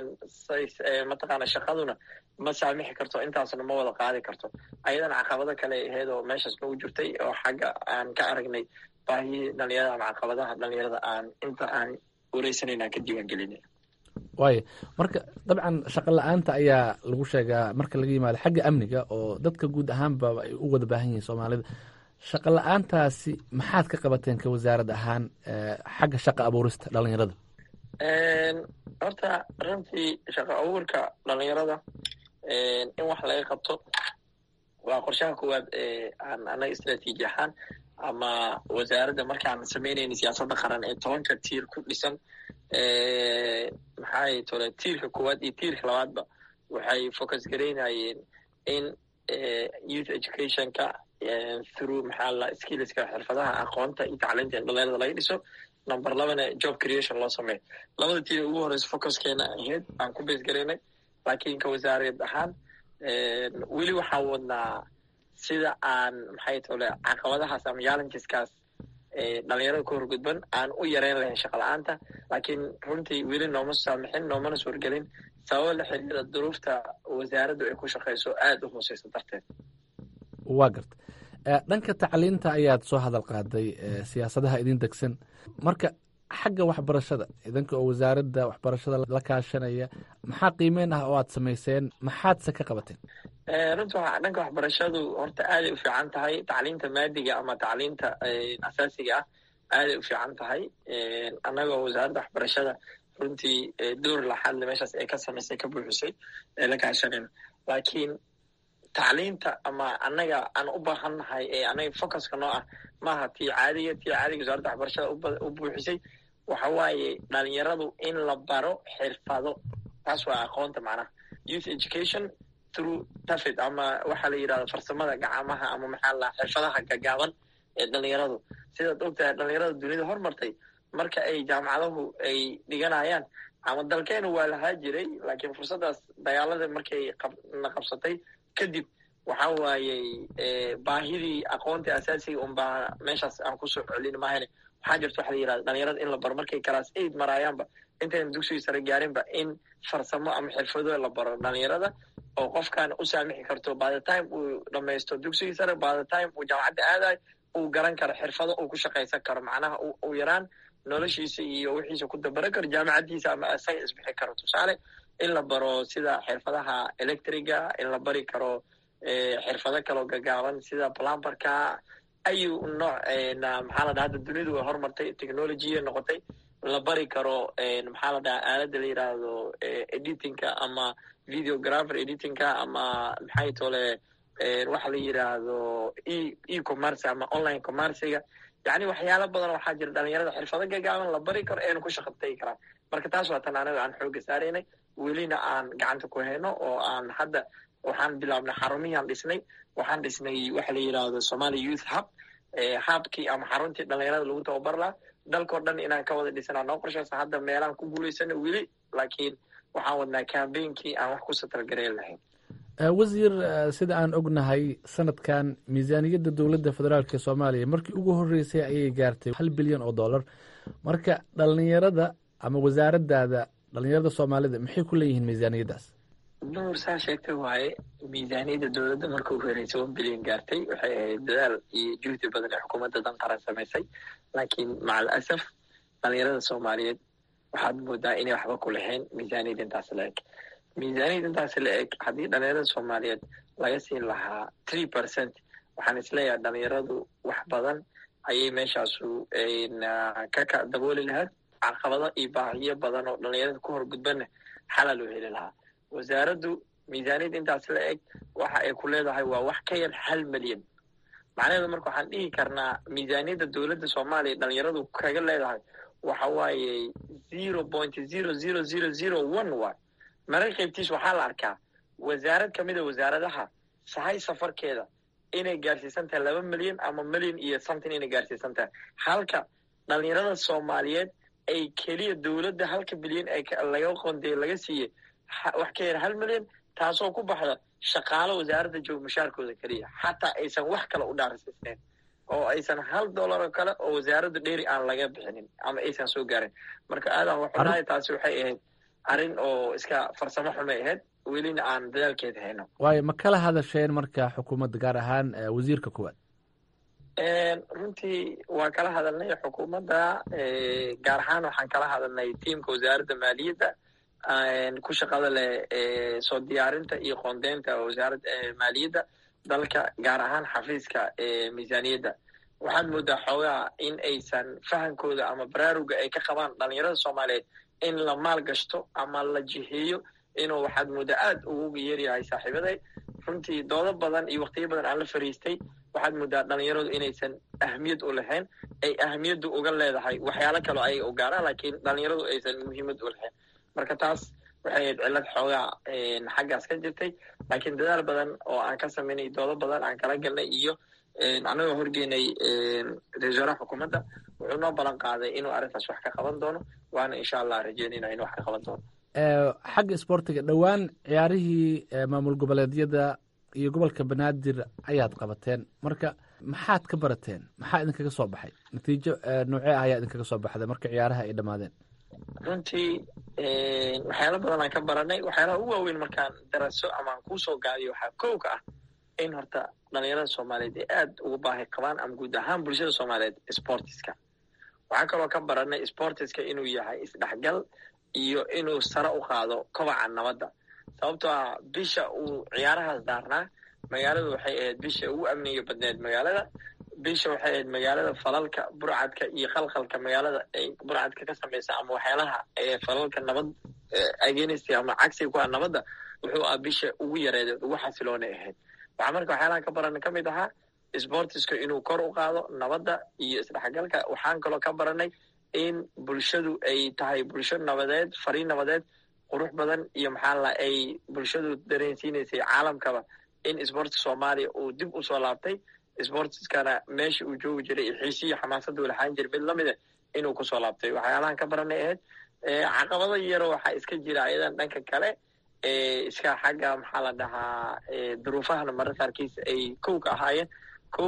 mataqaana shaqaduna ma saamixi karto intaasna ma wada qaadi karto. ayadana caqabado kale aheyd oo meeshaas nagu jirtay oo xagga aan ka aragnay baahiyii dhalinyarada ama caqabadaha dhalinyarada aan inta aan wareysanan aan ka diiwaan gelinay. waaya marka dabcan shaqo la-aanta ayaa lagu sheegaa marka laga yimaado xagga amniga oo dadka guud ahaanba ay u wada baahan yihiin soomaalida. shaqo la-aantaasi maxaad ka qabateen ka wasaarad ahaan xagga shaqo abuurista dhalinyarada? horta runtii shaqo abuurka dhalinyarada in wax laga qabto waa qorshaha koowaad aan anaga istraatiiji ahaan ama wasaaradda markaan samaynayna siyaasadda qaran ee tobanka tiir ku dhisan. maxay tole tiirka koowaad iyo tiirka labaadba waxay focus garaynayeen in youth educationka through maxaa la skillska xirfadaha aqoonta iyo tacliinta in dhalinyarada laga dhiso. number labana job creation loo sameeyo. labada tiir ugu horeysa focuskeena ahayd aan ku bees garaynay. laakiin ka wasaarad ahaan weli waxaan wadnaa sida aan maxay tole caqabadahaas ama challengeskaas dhalinyarada ku horgudban aan u yareyn lahayn shaqa la-aanta. laakiin runtii weli nooma saamixin noomana suurgelin sababo la xiriira duruufta wasaaraddu ay ku shaqeyso aada u hooseysa darteed. waa garta dhanka tacliinta ayaad soo hadal qaaday siyaasadaha idin degsan, marka xagga waxbarashada idanka oo wasaaradda waxbarashada la kaashanaya maxaa qiimeyn ah oo aad samayseen, maxaadse ka qabateen? runta dhanka waxbarashadu horta aaday u fiican tahay. tacliinta maadiga ama tacliinta asaasiga ah aaday u fiican tahay. annagoo wasaaradda waxbarashada runtii door laxadle meeshaas ay ka samaysay ka buuxisay ee la kaashanayna. laakiin tacliinta ama annaga aan u baahannahay ee annaga focuska noo ah maaha tii caadiga tii caadiga wasaaradda waxbarashada u buuxisay waxa waaye dhalinyaradu in la baro xirfado taas waa aqoonta macnaha youth education through tafid ama waxaa la yidhahda farsamada gacamaha ama maxaa la xirfadaha gagaaban ee dhalinyaradu sidaad ogtahay dhalinyarada dunida hormartay marka ay jaamacaduhu ay dhiganayaan ama dalkeenu waa lahaa jiray laakiin fursaddaas dagaalada markay na qabsatay kadib waxa waayey baahidii aqoontii asaasiga unbaa meeshaas aan kusoo celin maahane waxaa jirta waxa la yidhahda dhalinyarada in la baro markay class eight maraayaanba intayna dugsiga sare gaarinba in farsamo ama xirfado la baro dhalinyarada oo qofkan u saamixi karto by the time uu dhamaysto dugsigii sare by the time uu jaamacadda aadayo uu garan karo xirfado uu ku shaqaysan karo macnaha uu yaraan noloshiisa iyo wixiisa ku dabaran karo jaamacaddiisa ama isaga isbixi karo tusaale in la baro sida xirfadaha electriga in la bari karo xirfado kaloo gagaaban sida plumberka ayuu nooc maxaa la dhaha hadda dunidu way hormartay technologya noqotay la bari karo maxaa la dhaha aaladda la yidhaahdo editingka ama videographer editingka ama maxay tole waxa la yidhaahdo e e-commerce ama online commerciga yacni waxyaalo badan waxaa jira dhalinyarada xirfado gagaaban la bari karo eenu ku shaqatagi karaan marka taas waa tan anaga aan xooga saaraynay welina aan gacanta ku hayno oo aan hadda waxaan bilaabnay xarumihiaan dhisnay waxaan dhisnay waxa la yidhaahdo Somali Youth Hub habkii ama xaruntii dhalinyarada lagu tababar lahaa dalkoo dhan inaan ka wada dhisanaa noo qorshaysa hadda meelaan ku guulaysana weli laakiin waxaan wadnaa campainkii aan wax ku satalgareyn lahayn wasiir sida aan ognahay sanadkan miisaaniyadda dowladda federaalk ee soomaaliya markii ugu horreysay ayay gaartay hal bilyan oo dollar marka dhalinyarada ama wasaaraddaada dhalinyarada soomaalida maxay ku leeyihiin miisaaniyaddaas nuur saa sheegtay waaye miisaaniyadda dowladda marka ugu horreysay one bilyan gaartay waxay ahayd dadaal iyo juhdi badan ee xukuumadda dan qaran samaysay laakiin macal asaf dhalinyarada soomaaliyeed waxaad moodaa inay waxba ku lahayn miisaaniyadda intaas la eg miisaaniyadda intaas la eg haddii dhalinyarada soomaaliyeed laga siin lahaa three percent waxaan isleeyahay dhalinyaradu wax badan ayay meeshaasu ka dabooli lahayd caqabado iyo baahiyo badan oo dhalinyarada ku horgudbana xala loo heli lahaa wasaaraddu miisaaniyadda intaas la eg waxa ay ku leedahay waa wax ka yar hal milyan macnaheedu marka waxaan dhihi karnaa miisaaniyadda dowladda soomaaliya dhalinyaradu kaga leedahay waxa waaye zero point zero zero zero zero one waay marar qaybtiis waxaa la arkaa wasaarad ka mid a wasaaradaha sahay safarkeeda inay gaarsiisan tahay laba milyan ama milyan iyo something inay gaarsiisan tahay halka dhalinyarada soomaaliyeed ay keliya dowladda halka bilyan ay laga qondeey laga siiyey wax ka yar hal milyan taasoo ku baxda shaqaalo wasaaradda joog mushaarkooda keliya xataa aysan wax kale u dhaarsiisnayn oo aysan hal dollar oo kale oo wasaaradda dheeri aan laga bixinin ama aysan soo gaarin marka aadan waxunahay taasi waxay ahayd arrin oo iska farsamo xumay ahayd welina aan dadaalkeeda hayno waayo ma kala hadasheen marka xukuumadda gaar ahaan wasiirka koowaad runtii waa kala hadalnay xukuumadda gaar ahaan waxaan kala hadalnay tiimka wasaaradda maaliyadda ku shaqada leh soo diyaarinta iyo qoondeynta wasaaradda maaliyadda dalka gaar ahaan xafiiska miisaaniyadda waxaad moodaa xoogaa in aysan fahankooda ama baraaruga ay ka qabaan dhalinyarada soomaaliyeed in la maal gashto ama la jiheeyo inuu waxaad moodaa aad ugu yeeryahay saaxiibaday runtii doodo badan iyo waqtiyo badan aan la fariistay waxaad moodaa dhalinyaradu inaysan ahmiyad u lahayn ay ahmiyaddu uga leedahay waxyaalo kaloo ayaga u gaaraan laakiin dhalinyaradu aysan muhiimad u lahayn marka taas waxay ahayd cillad xoogaa xaggaas ka jirtay laakiin dadaal badan oo aan ka samaynay doodo badan aan kala galnay iyo annagoo horgeynay ra-isul wasaaraha xukuumadda wuxuu noo ballan qaaday inuu arrintaas wax ka qaban doono waana insha allah rajeynayna inuu wax ka qaban doono xagga isboortiga dhowaan ciyaarihii maamul goboleedyada iyo gobolka banaadir ayaad qabateen marka maxaad ka barateen maxaa idinkaga soo baxay natiijo noocee ah ayaa idinkaga soo baxday marka ciyaaraha ay dhammaadeen runtii waxyaalo badan aan ka baranay waxyaalaha ugu waaweyn markaan daraso ama aan kuusoo gaadiyo waxaa kow ka ah in horta dhalinyarada soomaaliyeed ay aad ugu baahi qabaan ama guud ahaan bulshada soomaaliyeed sportiska waxaa kaloo ka baranay sportiska inuu yahay isdhexgal iyo inuu sare u qaado kobaca nabadda sababtoo ah bisha uu ciyaarahaas daarnaa magaaladu waxay ahayd bisha ugu amniga badneed magaalada bisha waxay ahayd magaalada falalka burcadka iyo khalkhalka magaalada ay burcadka ka samaysa ama waxyaalaha falalka nabad against ama cagsiga ku ah nabadda wuxuu ah bisha ugu yareedeed ugu xasiloonay ahayd waxaa marka waxyaalahan ka baranay ka mid ahaa sportiska inuu kor u qaado nabadda iyo isdhexgalka. waxaan kaloo ka baranay in bulshadu ay tahay bulsho nabadeed, fariin nabadeed qurux badan, iyo maxaa la ay bulshadu dareensiinaysay caalamkaba in sportska soomaaliya uu dib usoo laabtay, sportiskana meesha uu joogi jiray xiisiyo xamaasada uu lahaan jiray mid lamida inuu kusoo laabtay. waxyaalahan ka baranay ahayd caqabado yaro waxaa iska jira ayadan dhanka kale iska xagga maxaa la dhahaa duruufahana mararka qaarkiis ay kow ka ahaayeen. ko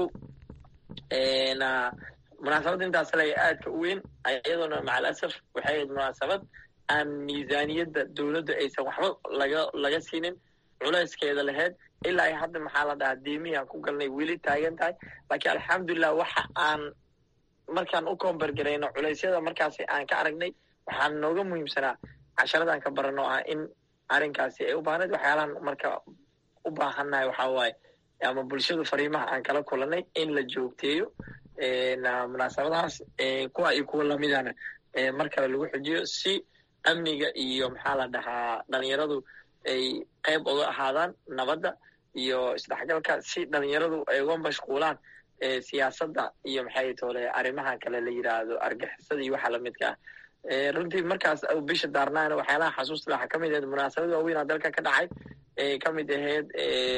munaasabadda intaas le aadka u weyn iyadoona macalasaf waxay ahayd munaasabad aan miisaaniyadda dowladda aysan waxba laga laga siinin, culayskeeda lahayd ilaa hadda maxaa la dhahaa diimihii aan ku galnay weli taagan tahay. laakiin alxamdulilah waxa aan markaan u koombargarayno culeysyada markaasi aan ka aragnay waxaan nooga muhiimsanaa casharadaan ka barano ah in arrinkaasi ay u baahnayd. waxyaalahan marka u baahannahay waxaa waaye ama bulshadu fariimaha aan kala kulanay in la joogteeyo munaasabadahaas kuwa iyo kuwa lamidana mar kale lagu xujiyo si amniga iyo maxaa la dhahaa dhalinyaradu ay qayb uga ahaadaan nabadda iyo isdhexgalka, si dhalinyaradu ay uga mashquulaan siyaasadda iyo maxay tole arrimaha kale la yidhaahdo argixisada iyo waxa lamidka ah. runtii markaas bisha daarnaana waxyaalaha xasuusta waxaa kamid ahayd munaasabad waaweyn oo dalka ka dhacay kamid ahayd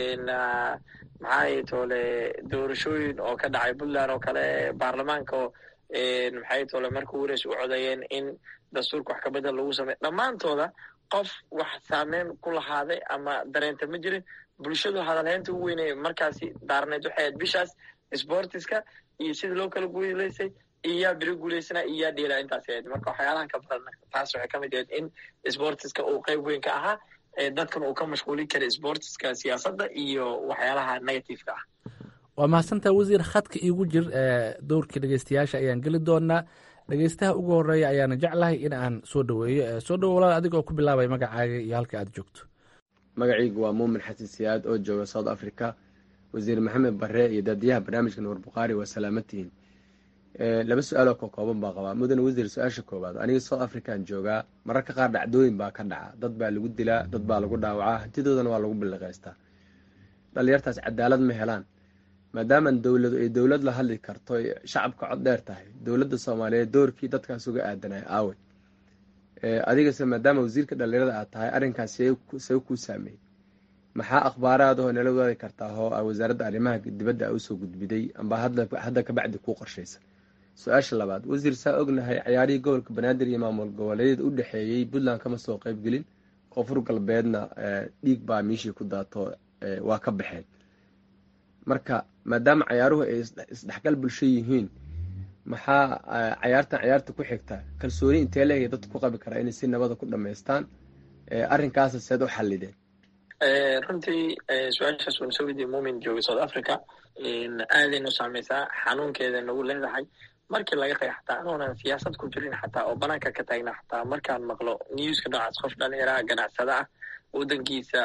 maxay tole doorashooyin oo ka dhacay puntland oo kale, baarlamaanka oo maxay tole marka wareys u codeeyeen in dastuurka wax kabedel lagu sameey. dhammaantooda qof wax saameyn ku lahaaday ama dareenta ma jirin. bulshadu hadalhaynta ugu weynay markaasi daarneed waxay ahayd bishaas sportiska iyo sida loo kala guulaysay iyaa biri guulaysana iyaa dheela intaas ahayd. marka waxyaalahan ka baran taas waxay kamid ahayd in sportiska uu qayb weyn ka ahaa, dadkan uu ka mashquulin karay sportiska siyaasadda iyo waxyaalaha negativeka ah. waa mahadsantaa wasiir. khadka iigu jir dowrkii dhegeystayaasha ayaan geli doonaa. dhegeystaha ugu horeeya ayaana jeclahay in aan soo dhaweeyo. soo dhawo walaal, adigoo ku bilaabay magacaaga iyo halka aad joogto. magacaygu waa muumin xasan siyaad oo jooga south africa. wasiir maxamed bare iyo daadiyaha barnaamijka nuur bukhaari waa salaamatihiin. laba su-aaloo ka kooban baa qabaa. mudane wasiir, su-aasha koowaad, aniga south african joogaa, mararka qaar dhacdooyin baa ka dhaca, dad baa lagu dilaa, dad baa lagu dhaawacaa, hantidoodana waa lagu billiqaystaa. dhalinyartaas cadaalad ma helaan. maadaaman dowladu ay dowlad la hadli karto shacabka cod dheer tahay, dowladda soomaaliyeed doorkii dadkaas uga aadanay aawe adigase maadaama wasiirka dhalinyarada aad tahay, arrinkaas see kuu saameeyey? maxaa akhbaaraadahoo nala wadaadi kartaa oo a wasaaradda arrimaha dibadda a usoo gudbiday amba hadda kabacdi kuu qorshaysa? su-aasha labaad, wasiir, saa ognahay cayaarihii gobolka banaadir iyo maamul goboleedyada u dhexeeyey puntland kama soo qayb gelin, koonfur galbeedna dhiig baa miishii ku daato waa ka baxeen. marka maadaama cayaaruhu ay isdhexgal bulsho yihiin, maxaa cayaartan cayaarta ku xigta kalsooni intee leeyahay dadku ku qabi karaa inay si nabada ku dhamaystaan? arrinkaasa seed u xallideen? runtii su-aashaas waan soo weydiiyey. muumin jooga south africa aadaynu saameysaa, xanuunkeeda nagu leedahay. markii laga taga xataa anoonan siyaasad ku jirin xataa oo banaanka ka taagna xataa markaan maqlo newska noocaas, qof dhalinyaraha ganacsada ah wadankiisa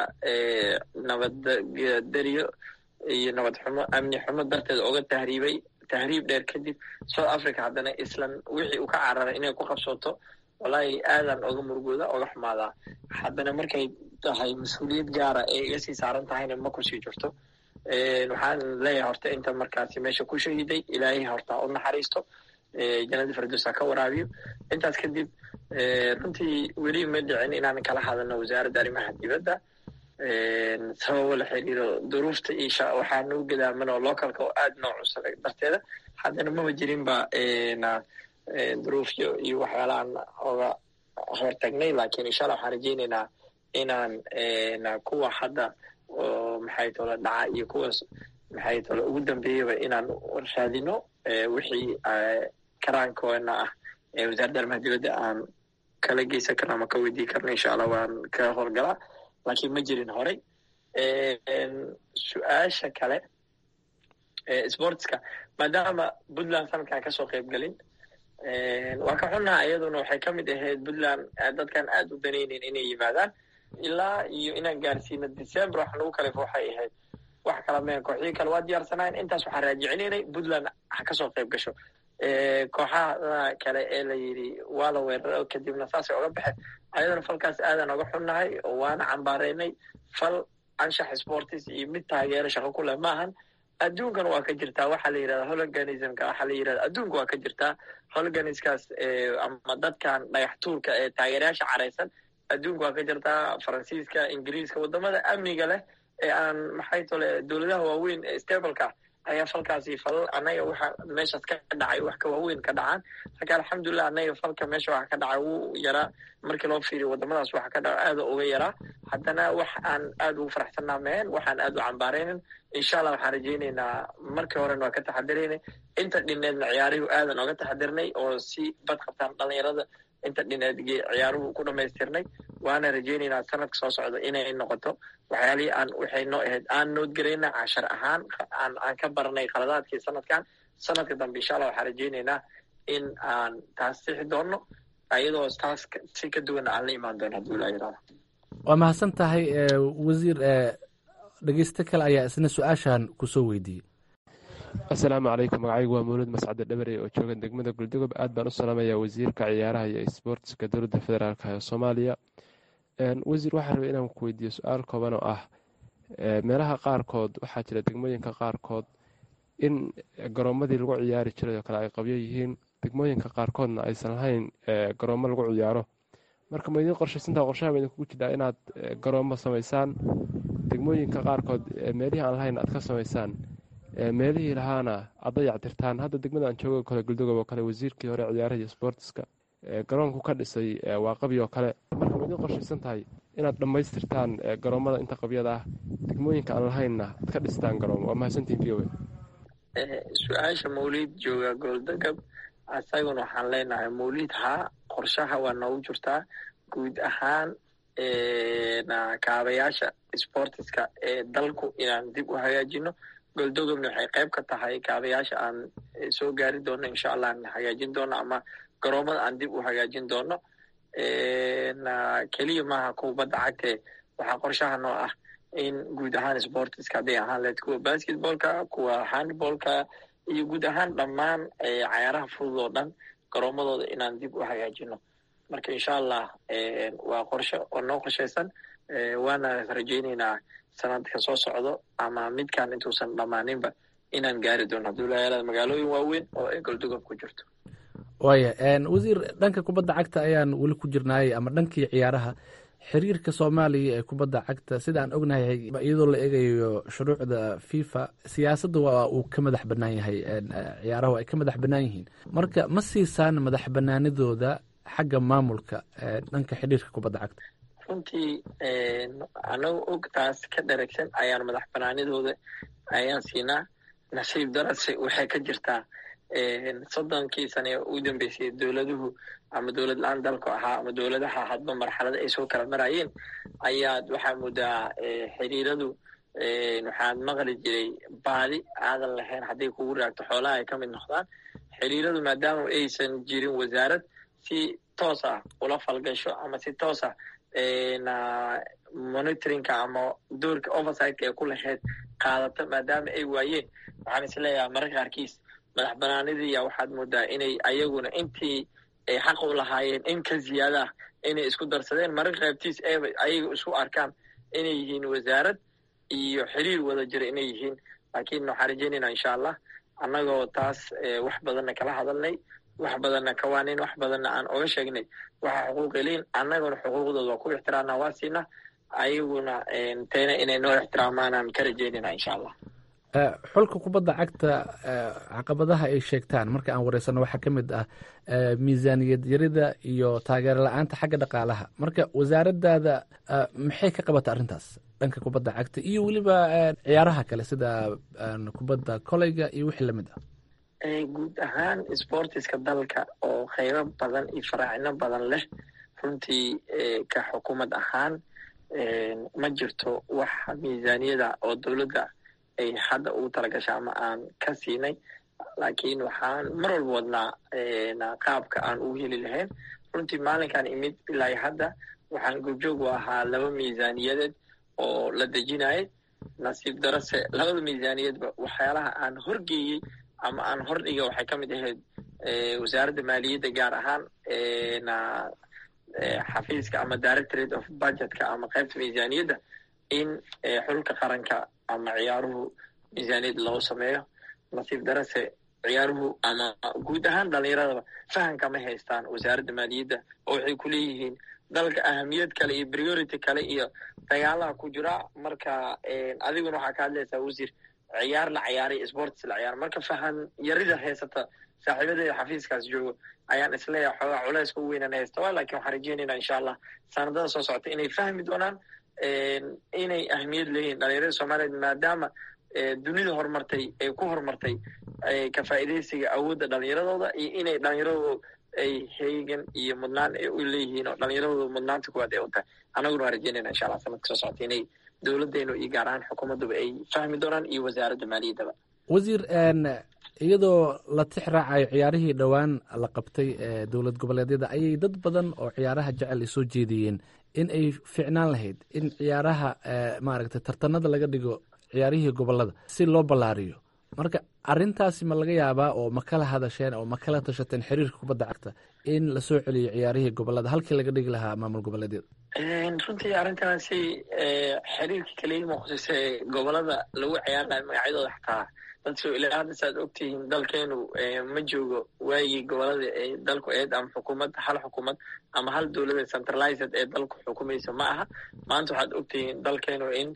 nabaddaryo iyo nabad xumo amni xumo darteed oga tahriibay, tahriib dheer kadib south africa haddana islan wixii uu ka cararay inay ku qabsato, wallaahi aadan oga murugooda oga xumaadaa. haddana markay tahay mas-uuliyad gaara ee iga sii saaran tahayna ma kusii jirto. waxaan leeyahay horta inta markaasi meesha ku shahiday ilaahay horta u naxariisto, jannada firdowsa ka waraabiyo. intaas kadib runtii weli ma dhicin inaan kala hadalno wasaaradda arrimaha dibadda sababo la xiriiro duruufta iyo waxaa nagu gadaaman oo localka oo aada noo cusubay darteeda. haddana maba jirinba duruufyo iyo waxyaalahaan oga hortagnay, laakiin insha allah waxaan rajeyneynaa inaan kuwa hadda oo maxay tole dhaca iyo kuwaas maxay tole ugu dambeeyaba inaan raadino wixii karaankoona ah ee wasaaradda arrimaha dibadda aan kala geysan karno ama ka weydii karno. insha allah waan ka howlgalaa, laakiin ma jirin horey. su-aasha kale sportska, maadaama puntland sanadkan kasoo qayb gelin, waa ka xunnaha iyaduna waxay kamid ahayd puntland dadkan aada u danayneyn inay yimaadaan ilaa iyo inaan gaarsiino december. wax nagu kalef waxay ahayd wax kala meen kooxihii kale waa diyaarsanayn. intaas waxaan raajicineynay puntland ha kasoo qayb gasho. kooxaha kale ee la yidhi waa la weeraro kadibna saasay oga baxeen, ayadana falkaas aadan oga xunnahay waana cambaareynay. fal anshax sportis iyo mid taageero shaqo ku leh maahan. adduunkan waa ka jirtaa waxaa la yidhahda hologanismka waxaa la yidhahda adduunka waa ka jirtaa hologaniskaas ama dadkan dhagax tuurka ee taageerayaasha caraysan adduunka waa ka jirtaa. faransiiska, ingiriiska, wadamada amniga leh ee aan maxay tole dowladaha waaweyn ee stableka ayaa falkaasi falal annaga waxa meeshaas ka dhacay wax ka waaweyn ka dhacaan. marka alxamdulilah annaga falka meesha waxa ka dhacay wuu yaraa markii loo fiiriyo wadamadaas waxa ka dhaca aada uga yaraa. haddana wax aan aada ugu faraxsanaa mehen waxaan aada u cambaaraynin. insha allah waxaan rajaynaynaa markii horena waa ka taxadiraynay inta dhineedna ciyaaruhu aadan oga taxadirnay oo si bad qabtaan dhalinyarada inta dhineed ciyaaruhu ku dhamaystirnay. waana rajaynaynaa sanadka soo socda inay noqoto waxyaalihii aan waxay noo ahayd aan noodgarayna cashar ahaan aan aan ka baranay khaladaadkii sanadkan. sanadka dambe insha allah waxaan rajaynaynaa in aan taas sixi doono ayadoo taas si ka duwana aan la imaan doono hadduu ilaa yidhahdo. waa mahadsan tahay wasiir. dhegeysto kale ayaa isna su-aashan kusoo weydiiyey. assalaamu calaykum, magacaygu waa mawlid mascade dhabare oo jooga degmada guldogob. aad baan u salaamayaa wasiirka ciyaaraha iyo isboortiska dowladda federaalk ee soomaaliya. wasiir waxaa rabay inaan ku weydiiyo su-aal kooban oo ah meelaha qaarkood waxaa jira degmooyinka qaarkood in garoomadii lagu ciyaari jiray oo kale ay qabyo yihiin, degmooyinka qaarkoodna aysan lahayn garoomo lagu ciyaaro. marka ma idiin qorshaysantaa qorshaha ma idinkugu jirtaa inaad garoomo samaysaan degmooyinka qaarkood meelihii aan lahayn aad ka samaysaan, meelihii lahaana aad dayactirtaan? hadda degmada aan joogo kale guldogob oo kale wasiirkii hore ciyaaraha iyo sportiska garoonku ka dhisay waa qabyo oo kale. marka ma idiin qorshaysan tahay inaad dhammaystirtaan garoomada inta qabyada ah, degmooyinka aan lahaynna aad ka dhistaan garoomo? waa mahadsantiin v o a. su-aasha mawlid jooga guldogob asaguna waxaan leenahay mawlid haa qorshaha waa noogu jirtaa guud ahaan kaabayaasha sportiska ee dalku inaan dib u hagaajino. goldogobna waxay qayb ka tahay kaabayaasha aan soo gaari doono insha allah aan hagaajin doono ama garoomada aan dib u hagaajin doono. keliya maaha kubadda cagtee waxaa qorshaha noo ah in guud ahaan sportiska hadday ahaan leed kuwa basketballka, kuwa handballka iyo guud ahaan dhammaan cayaaraha fudud oo dhan garoomadooda inaan dib u hagaajino. marka insha allah waa qorshe oo noo qorshaysan waana rajaynaynaa sanadka soo socdo ama midkan intuusan dhammaaninba inaan gaari doono hadduu layaala magaalooyin waaweyn oo ay goldogob ku jirto. waaya wasiir, dhanka kubadda cagta ayaan weli ku jirnaayay ama dhankii ciyaaraha. xiriirka soomaaliya ee kubadda cagta sida aan ognahay iyadoo la eegayo shuruucda fifa siyaasadda waa uu ka madax bannaan yahay, ciyaarahu ay ka madax bannaan yihiin. marka ma siisaan madax bannaanidooda xagga maamulka dhanka xiriirka kubadda cagta? runtii anagu og taas ka dharagsan ayaan madax banaanidooda ayaan siinaa. nasiib darase waxay ka jirtaa soddonkii sane ee ugu dambeysay dowladuhu ama dowlad la-aan dalku ahaa ama dowladaha hadba marxalada ay soo kala marayeen ayaad waxaa moodaa xiriiradu waxaad maqli jiray baadi aadan lahayn hadday kugu raagto xoolaha ay ka mid noqdaan. xiriiradu maadaama aysan jirin wasaarad si toos ah ula falgasho ama si toos ah monitoringka ama doorka oversightka ay ku lahayd qaadato maadaama ay waayeen, waxaan isleeyahay mararka qaarkiis madax banaanidii waxaad moodaa inay ayaguna intii ay xaq u lahaayeen in ka ziyaada ah inay isku darsadeen. mararka qaybtiis ayaga isku arkaan inay yihiin wasaarad iyo xiriir wada jira inay yihiin. laakiin waxaan rajaynaynaa insha allah annagoo taas wax badanna kala hadalnay, wax badanna kawaanin, wax badanna aan oga sheegnay waxa xuquuq eliin annaguna xuquuqdooda waa ku ixtiraamna waa siina ayaguna tayna inay noo ixtiraamaan ka rajaynayna insha allah. xulka kubadda cagta caqabadaha ay sheegtaan marka aan wareysano waxaa ka mid ah miisaaniyad yarida iyo taageero la-aanta xagga dhaqaalaha. marka wasaaradaada maxay ka qabata arrintaas dhanka kubadda cagta iyo weliba ciyaaraha kale sida kubadda koleyga iyo wixii lamid ah? guud ahaan sportiska dalka oo qaybo badan iyo faraacino badan leh runtii ka xukuumad ahaan ma jirto wax miisaaniyada oo dowladda ay hadda ugu talagasha ama aan ka siinay. laakiin waxaan mar walba wadnaa qaabka aan ugu heli lahayn. runtii maalinkan imid ilaa hadda waxaan goobjoog u ahaa laba miisaaniyadeed oo la dejinayay. nasiib darase labada miisaaniyadba waxyaalaha aan horgeeyey ama aan hordhiga waxay ka mid ahayd wasaaradda maaliyadda gaar ahaan xafiiska ama directorate of budgetka ama qaybta miisaaniyadda in xulka qaranka ama ciyaaruhu miisaaniyad loo sameeyo. nasiib darase ciyaaruhu ama guud ahaan dhalinyaradaba fahamka ma haystaan wasaaradda maaliyadda oo waxay ku leeyihiin dalka ahamiyad kale iyo priority kale iyo dagaalaha ku jira. marka adiguna waxaa ka hadlaysaa wasiir ciyaar la ciyaaray sports la ciyaar marka fahan yarida haysata saaxiibadeeda xafiiskaas joogo ayaan isleeyahay xoogaa culayska u weynan haysta waa laakiin waxaan rajeynaynaa insha allah sanadada soo socota inay fahmi doonaan inay ahmiyad leeyihiin dhalinyarada soomaaliyeed maadaama dunida horumartay ee ku horumartay ka faa'iidaysiga awoodda dhalinyaradooda iyo inay dhalinyaradoodu ay heegan iyo mudnaan ay u leeyihiin oo dhalinyaradooda mudnaanta kuwaad ay u tahay annaguna waan rajeynayna insha allah sanadka soo socota inay dowladdeenu iyo gaar ahaan xukuumadduba ay fahmi doonaan iyo wasaaradda maaliyaddaba. wasiir iyadoo la tix raacayo ciyaarihii dhowaan la qabtay ee dowlad goboleedyada ayay dad badan oo ciyaaraha jecel ay soo jeediyeen in ay ficnaan lahayd in ciyaaraha maaragtay tartanada laga dhigo ciyaarihii gobolada si loo ballaariyo. marka arrintaasi ma laga yaabaa oo ma kala hadasheen oo ma kala tashateen xiriirka kubadda cagta in lasoo celiyo ciyaarihii gobolada halkii laga dhigi lahaa maamul goboleedyada? runtii arrintaasi xiriirka kaliya ma khusayse gobolada lagu ciyaar lahay magacyadooda xataa dad soo ilaa hadda saad ogtihiin dalkeenu ma joogo waagii gobolada ee dalku eed ama xukuumad hal xukuumad ama hal dowlada centralized ee dalku xukumaysa ma aha. maanta waxaad ogtihiin dalkeenu in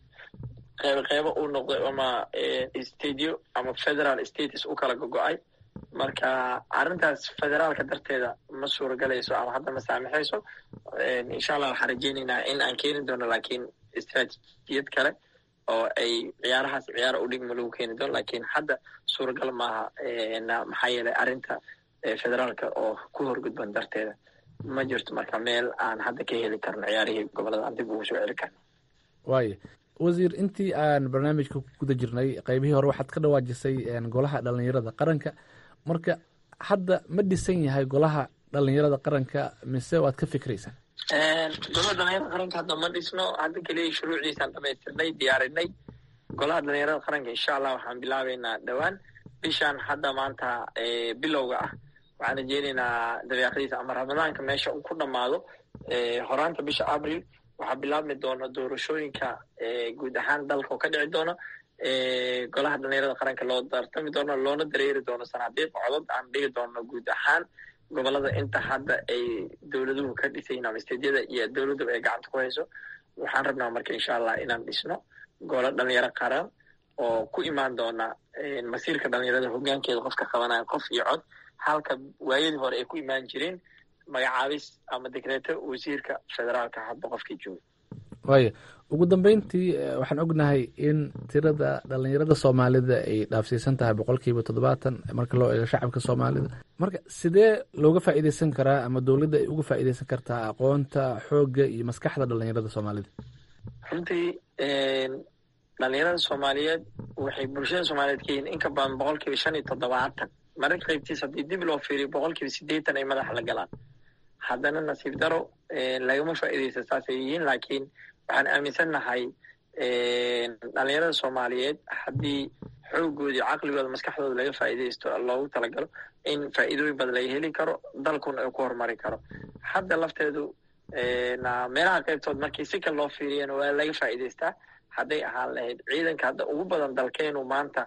qeybo qeybo uu noqday ama stadio ama federal status u kala gogo-ay. marka arrintaas federaalka darteeda ma suuragalayso ama hadda ma saamixayso. insha allah waxaan rajeynaynaa in aan keeni doono laakiin istraatijiyad kale oo ay ciyaarahaas ciyaara u dhigma lagu keeni doono laakiin hadda suuragal maaha maxaa yeelay arrinta federaalka oo ku horgudban darteeda ma jirto marka meel aan hadda ka heli karno ciyaarihii gobolada aan dib ugu soo celi karno. waayo wasiir, intii aan barnaamijka ku guda jirnay qaybihii hore waxaad ka dhawaajisay golaha dhalinyarada qaranka. marka hadda ma dhisan yahay golaha dhalinyarada qaranka mise waad ka fikraysaan? golaha dhalinyarada qaranka hadda ma dhisno. hadda keliya shuruucdiisaan dhamaystirnay diyaarinay. golaha dhalinyarada qaranka insha allah waxaan bilaabeynaa dhowaan bishaan hadda maanta bilowga ah. waxaan rajeynaynaa dabeeqadiisa ama ramadaanka meesha uu ku dhammaado horaanta bisha abril waxaa bilaabmi doona doorashooyinka guud ahaan dalka oo ka dhici doona. golaha dhalinyarada qaranka loo tartami doono loona dareeri doono sanadiiq codod aan dhigi doono guud ahaan gobolada inta hadda ay dowladuhu ka dhisayin ama isteedyada iyo dowladduba ay gacanta ku hayso. waxaan rabnaa marka insha allah inaan dhisno golo dhalinyaro qaran oo ku imaan doona masiirka dhalinyarada hogaankeeda qofka qabanaya qof iyo cod halka waayadii hore ay ku imaan jireen magacaabis ama dekreeto wasiirka federaalka hadba qofkii jooga. waayo ugu dambeyntii waxaan ognahay in tirada dhalinyarada soomaalida ay dhaafsiisan tahay boqol kiiba toddobaatan marka loo eego shacabka soomaalida. marka sidee looga faa'iideysan karaa ama dowladda ay uga faa'iideysan kartaa aqoonta xoogga iyo maskaxda dhalinyarada soomaalida? runtii dhalinyarada soomaaliyeed waxay bulshada soomaaliyeed ka yihiin in ka badan boqol kiiba shan iyo toddobaatan. mararka qaybtiis haddii dib loo fiiriyo boqol kiiba siddeetan ay madaxa la galaan. haddana nasiib daro lagama faa'iideysa saasay yihiin laakiin waxaan aaminsannahay dhalinyarada soomaaliyeed haddii xoogoodii caqligooda maskaxdooda laga faa'iideysto loogu talagalo in faa'iidooyin badan laga heli karo dalkuna ay ku horumari karo. hadda lafteedu meelaha qaybtood markii si kale loo fiiriyana waa laga faa'iideystaa. hadday ahaan lahayd ciidanka hadda ugu badan dalkeenu maanta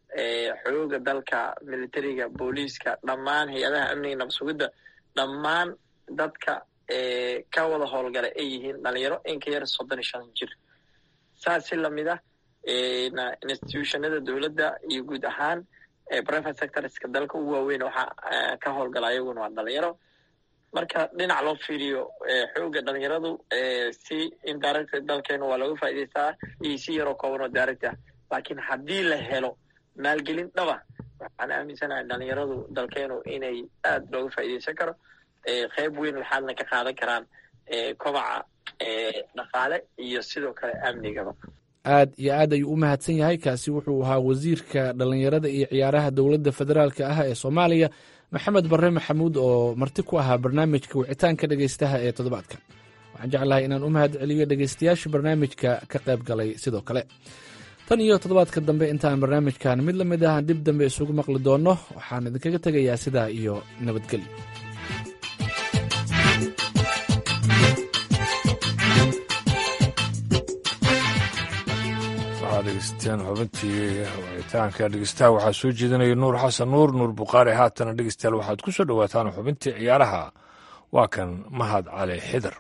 xooga dalka militariga booliiska dhammaan hay-adaha amniga nabsugidda dhammaan dadka ka wada howlgala ay yihiin dhalinyaro in ka yar soddon iyo shan jir. saas si lamid ah institutionada dowladda iyo guud ahaan private sectorska dalka ugu waaweyn waxaa ka howlgala ayaguna waa dhalinyaro. marka dhinac loo fiiriyo xooga dhalinyaradu si indirect dalkeenu waa looga faa'iideystaa iyo si yaroo kooban oo direct ah laakiin haddii la helo maalgelin dhaba waxaan aaminsanahay dhalinyaradu dalkeenu inay aada looga faa'iideysan karo qeyb weyn waxaadna ka qaadan karaan kobaca dhaqaale iyo sidoo kale amnigaba. aad iyo aad ayuu u mahadsan yahay. kaasi wuxuu ahaa wasiirka dhalinyarada iyo ciyaaraha dowladda federaalka ah ee soomaaliya maxamed barre maxamuud oo marti ku ahaa barnaamijka wicitaanka dhegeystaha ee toddobaadkan. waxaan jeclahay inaan u mahad celiyo dhegeystayaasha barnaamijka ka qayb galay. sidoo kale tan iyo toddobaadka dambe intaan barnaamijkan mid lamid ah dib dambe isugu maqli doono waxaan idinkaga tegayaa sidaa iyo nabadgelyo. dhegeysteen xubintii wicitaanka dhegeystaha waxaa soo jeedinaya nuur xasan nuur nuur bukhaari. haatana dhegeystayaal waxaad ku soo dhowaataan xubintii ciyaaraha. waa kan mahad cali xidar.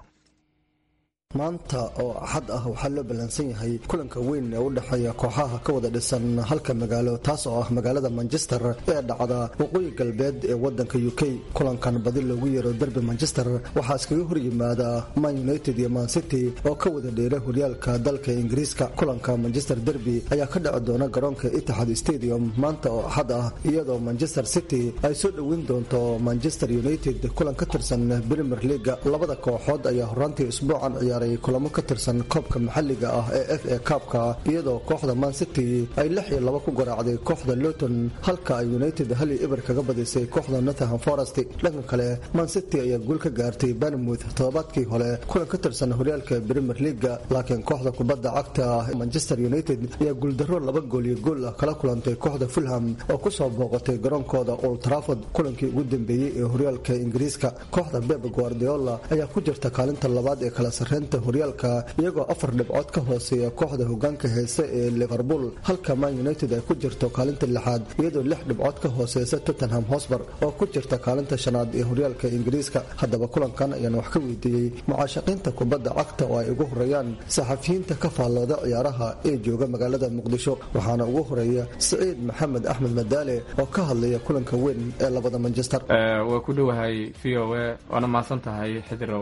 maanta oo axad ah waxaa loo ballansan yahay kulanka weyn ee u dhexeeya kooxaha ka wada dhisan halka magaalo taas oo ah magaalada manchester ee dhacda waqooyi galbeed ee wadanka u k. kulankan badi loogu yeero derby manchester waxaa iskaga horyimaada man united iyo man city oo ka wada dheera horyaalka dalka ingiriiska. kulanka manchester derby ayaa ka dhici doona garoonka itixaad stadium maanta oo axad ah, iyadoo manchester city ay soo dhoweyn doonto manchester united kulan ka tirsan premier leaga. labada kooxood ayaa horaantii isbuucan ciyaaray kulamo ka tirsan koobka maxalliga ah ee f a kaabka, iyadoo kooxda man city ay lix iyo laba ku garaacday kooxda luton halka ay united hal iyo eber kaga badisay kooxda nottingham forest. dhanka kale man city ayaa guul ka gaartay bournemouth toddobaadkii hore kulan ka tirsan horyaalka premier leaga, laakiin kooxda kubadda cagta manchester united ayaa guuldaro laba gool iyo gool ah kala kulantay kooxda fulham oo kusoo booqatay garoonkooda old trafford kulankii ugu dambeeyey ee horyaalka ingiriiska. kooxda pep guardiola ayaa ku jirta kaalinta labaad ee kala sarreynta horyaalka iyagoo afar dhibcood ka hooseeya kooxda hogaanka heese ee liverpool, halka man united ay ku jirto kaalinta lixaad iyadoo lix dhibcood ka hooseysa tottenham hotspur oo ku jirta kaalinta shanaad ee horyaalka ingiriiska. haddaba kulankan ayaan wax ka weydiiyey mucaashaqiinta kubadda cagta oo ay ugu horeeyaan saxafiyiinta ka faallooda ciyaaraha ee jooga magaalada muqdisho, waxaana ugu horeeya siciid maxamed axmed madaale oo ka hadlaya kulanka weyn ee labada manchester. waa ku dhowahay v o a waana mahadsan tahay xidirow.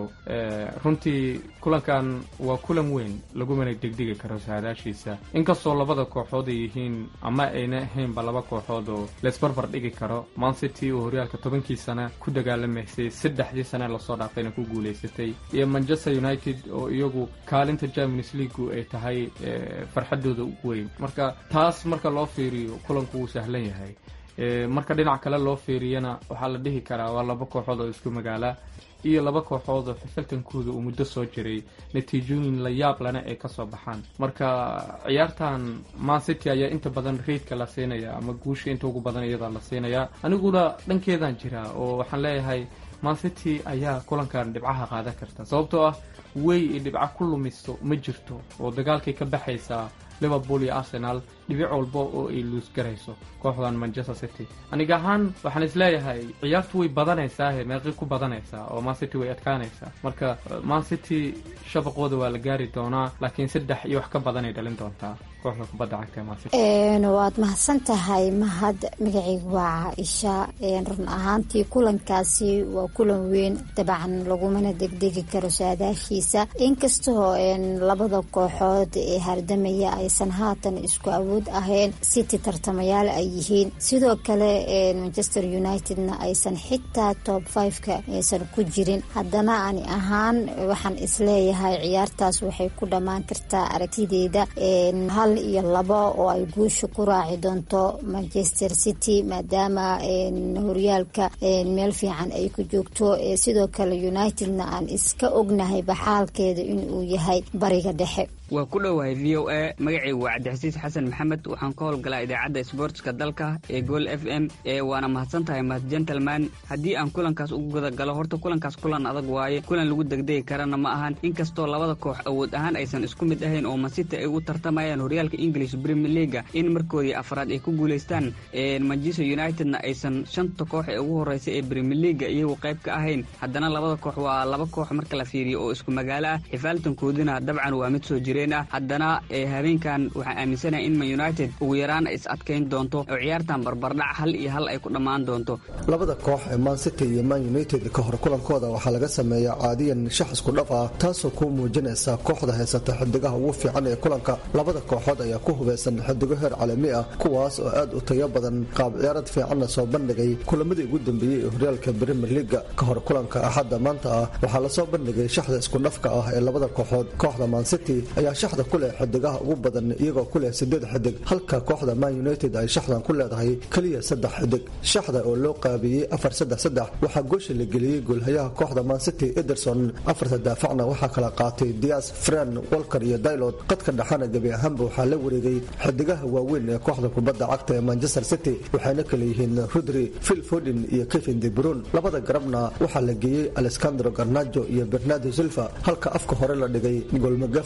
runtii kulankan waa kulan weyn lagumana degdegi karo saadaashiisa, inkastoo labada kooxood ay yihiin ama ayna ahaynba laba kooxood oo laysbarbar dhigi karo. man city oo horyaalka tobankii sana ku dagaalamaysay saddexdii sana lasoo dhaafayna ku guulaysatay, iyo manchester united oo iyagu kaalinta champions leagu ay tahay farxadooda ugu weyn. marka taas marka loo fiiriyo kulanku wuu sahlan yahay. marka dhinac kale loo fiiriyana waxaa la dhihi karaa waa laba kooxood oo isku magaala iyo laba kooxood oo xifiltankooda uu muddo soo jiray, natiijooyin la yaab lana ay ka soo baxaan. marka ciyaartan man city ayaa inta badan reidka la siinaya ama guusha inta ugu badan iyadaa la siinaya. aniguna dhankeedaan jiraa oo waxaan leeyahay man city ayaa kulankan dhibcaha qaadan karta, sababtoo ah way ay dhibca ku lumiso ma jirto oo dagaalkay ka baxaysaa liverpool iyo arsenal dhibic walba oo ay luus garayso kooxdan manchester city. aniga ahaan waxaan isleeyahay ciyaartu way badanaysaa, meeqi ku badanaysaa oo man city way adkaanaysaa. marka man city shabaqooda waa la gaari doonaa, laakiin saddex iyo wax ka badanay dhalin doontaa kooxda kubadda cagta man city. waad mahadsan tahay mahad. magacaygu waa caaisha. run ahaantii kulankaasi waa kulan weyn, dabcan lagumana degdegi karo saadaashiisa, inkastoo labada kooxood ee hardamaya aysan haatan isku awood ahayn. city tartamayaal ay yihiin, sidoo kale manchester unitedna aysan xitaa top fiveka aysan ku jirin. haddana ani ahaan waxaan isleeyahay ciyaartaas waxay ku dhammaan kartaa aragtideeda hal iyo labo oo ay guusha ku raaci doonto manchester city, maadaama horyaalka meel fiican ay ku joogto. sidoo kale unitedna aan iska ognahay baxaalkeeda inuu yahay bariga dhexe. waa ku dhowahay v o a. magacaygu waa cabdixasiis xasan maxamed, waxaan ka howlgalaa idaacadda sboortska dalka ee gool f m. waana mahadsan tahay mahad gentleman. haddii aan kulankaas ugu gudagalo, horta kulankaas kulan adag waaye, kulan lagu degdegi karana ma ahan, inkastoo labada koox awood ahaan aysan isku mid ahayn oo mancity ay ugu tartamayaan horyaalka english premier leaga in markoodii afraad ay ku guulaystaan. manchester unitedna aysan shanta koox ee ugu horeysa ee premier leaga iyagu qayb ka ahayn. haddana labada koox waa laba koox marka la fiiriyo oo isku magaalo ah, xifaaltankoodina dabcan waa mid soo jira. haddana habeenkan waxaan aaminsanahay in man united ugu yaraan is adkayn doonto oo ciyaartan barbardhac hal iyo hal ay ku dhammaan doonto. labada koox ee man city iyo man united ka hor kulankooda waxaa laga sameeyaa caadiyan shax isku dhaf ah, taasoo ku muujinaysa kooxda haysata xidigaha ugu fiican ee kulanka. labada kooxood ayaa ku hubeysan xidigo heer caalami ah, kuwaas oo aad u tayo badan, qaab ciyaarad fiicanna soo bandhigay kulamadii ugu dambeeyey ee horyaalka premier leaga. ka hor kulanka axadda maanta ah waxaa lasoo bandhigay shaxda isku dhafka ah ee labada kooxood. kooxda man city ayaa shaxda ku leh xidigaha ugu badan iyagoo ku leh sideed xidig, halka kooxda man united ay shaxdan ku leedahay keliya saddex xidig. shaxda oo loo qaabiyey afar saddex saddex waxaa goosha la geliyey goolhayaha kooxda man city ederson. afarta daafacna waxaa kala qaatay dias, fran, walker iyo daylod. qadka dhaxana gebi ahaanba waxaa la wareegay xidigaha waaweyn ee kooxda kubadda cagta ee manchester city, waxayna kala yihiin rodri, phil foden iyo kevin de bruyne. labada garabna waxaa la geeyey alexandro garnacho iyo bernardo silva, halka afka hore la dhigay goolmagafaha weyn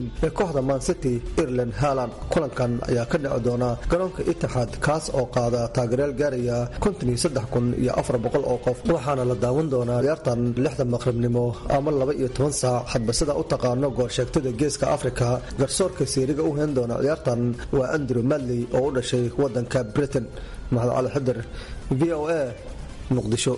ee kooxda man city Erling Haaland. kulankan ayaa ka dhici doona garoonka Etihad kaas oo qaada taageerayaal gaaraya konton iyo saddex kun iyo afar boqol oo qof, waxaana la daawan doonaa ciyaartan lixda maqribnimo ama laba iyo toban saac hadba sida u taqaano goorsheegtada geeska Afrika. garsoorka seeriga u heen doona ciyaartan waa Andrew Madley oo u dhashay wadanka Britain. Maxamed Cali Xidar, V O A, Muqdisho.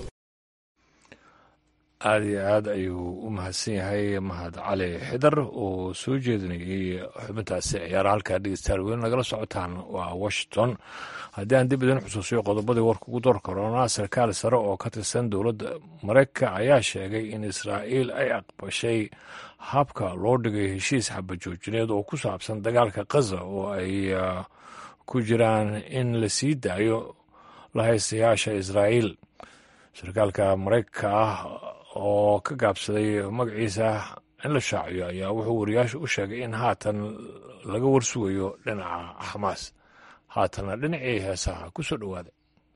aad iyo aad ayuu u mahadsan yahay mahad cali xidar oo soo jeedinayay xubintaasi ciyaara. halkaa dhegeystayaal weyn nagala socotaan waa Washington. haddii aan dib idin xusuusiyo qodobadii warka ugu door korona, sarkaal sare oo ka tirsan dowladda Mareykanka ayaa sheegay in Israa'iil ay aqbashay habka loo dhigay heshiis xabajoojineed oo ku saabsan dagaalka Gaza oo ay ku jiraan in la sii daayo lahaystayaasha Israa'iil. sarkaalka Mareykanka ah oo ka gaabsaday magaciisa in la shaaciyo ayaa wuxuu wariyaasha u sheegay in haatan laga warsugayo dhinaca Xamaas. haatana dhinacii heesaha ku soo dhowaada.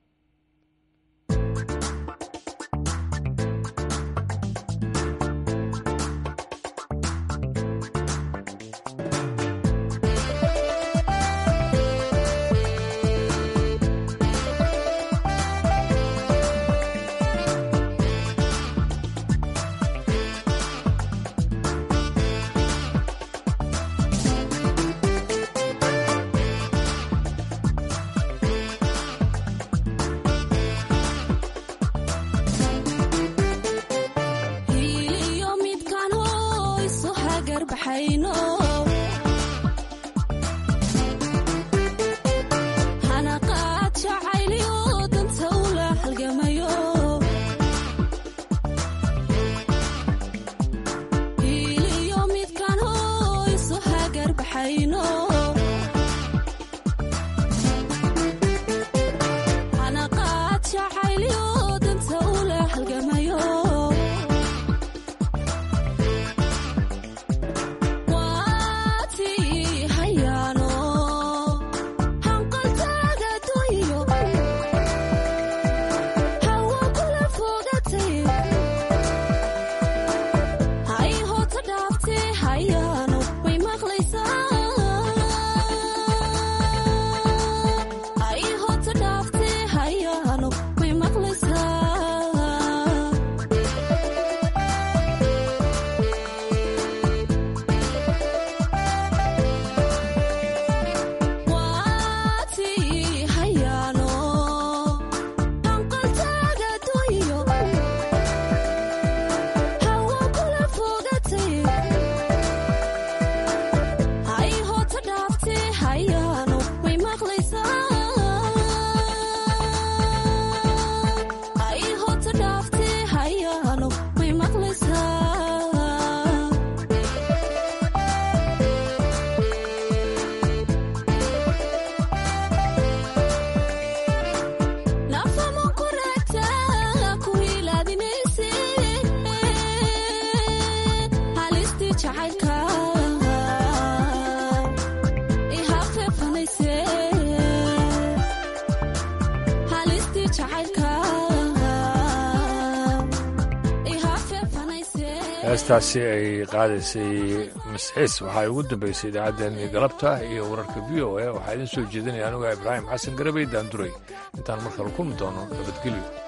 heestaasi ay qaadaysay masxiis waxaa ugu dambaysay idaacaddeenii galabta iyo wararka v o a waxaa idin soo jeedinaya anuga ibraahim xasan garabey daanduray intaan mar kale kulmi doono nabadgelyo.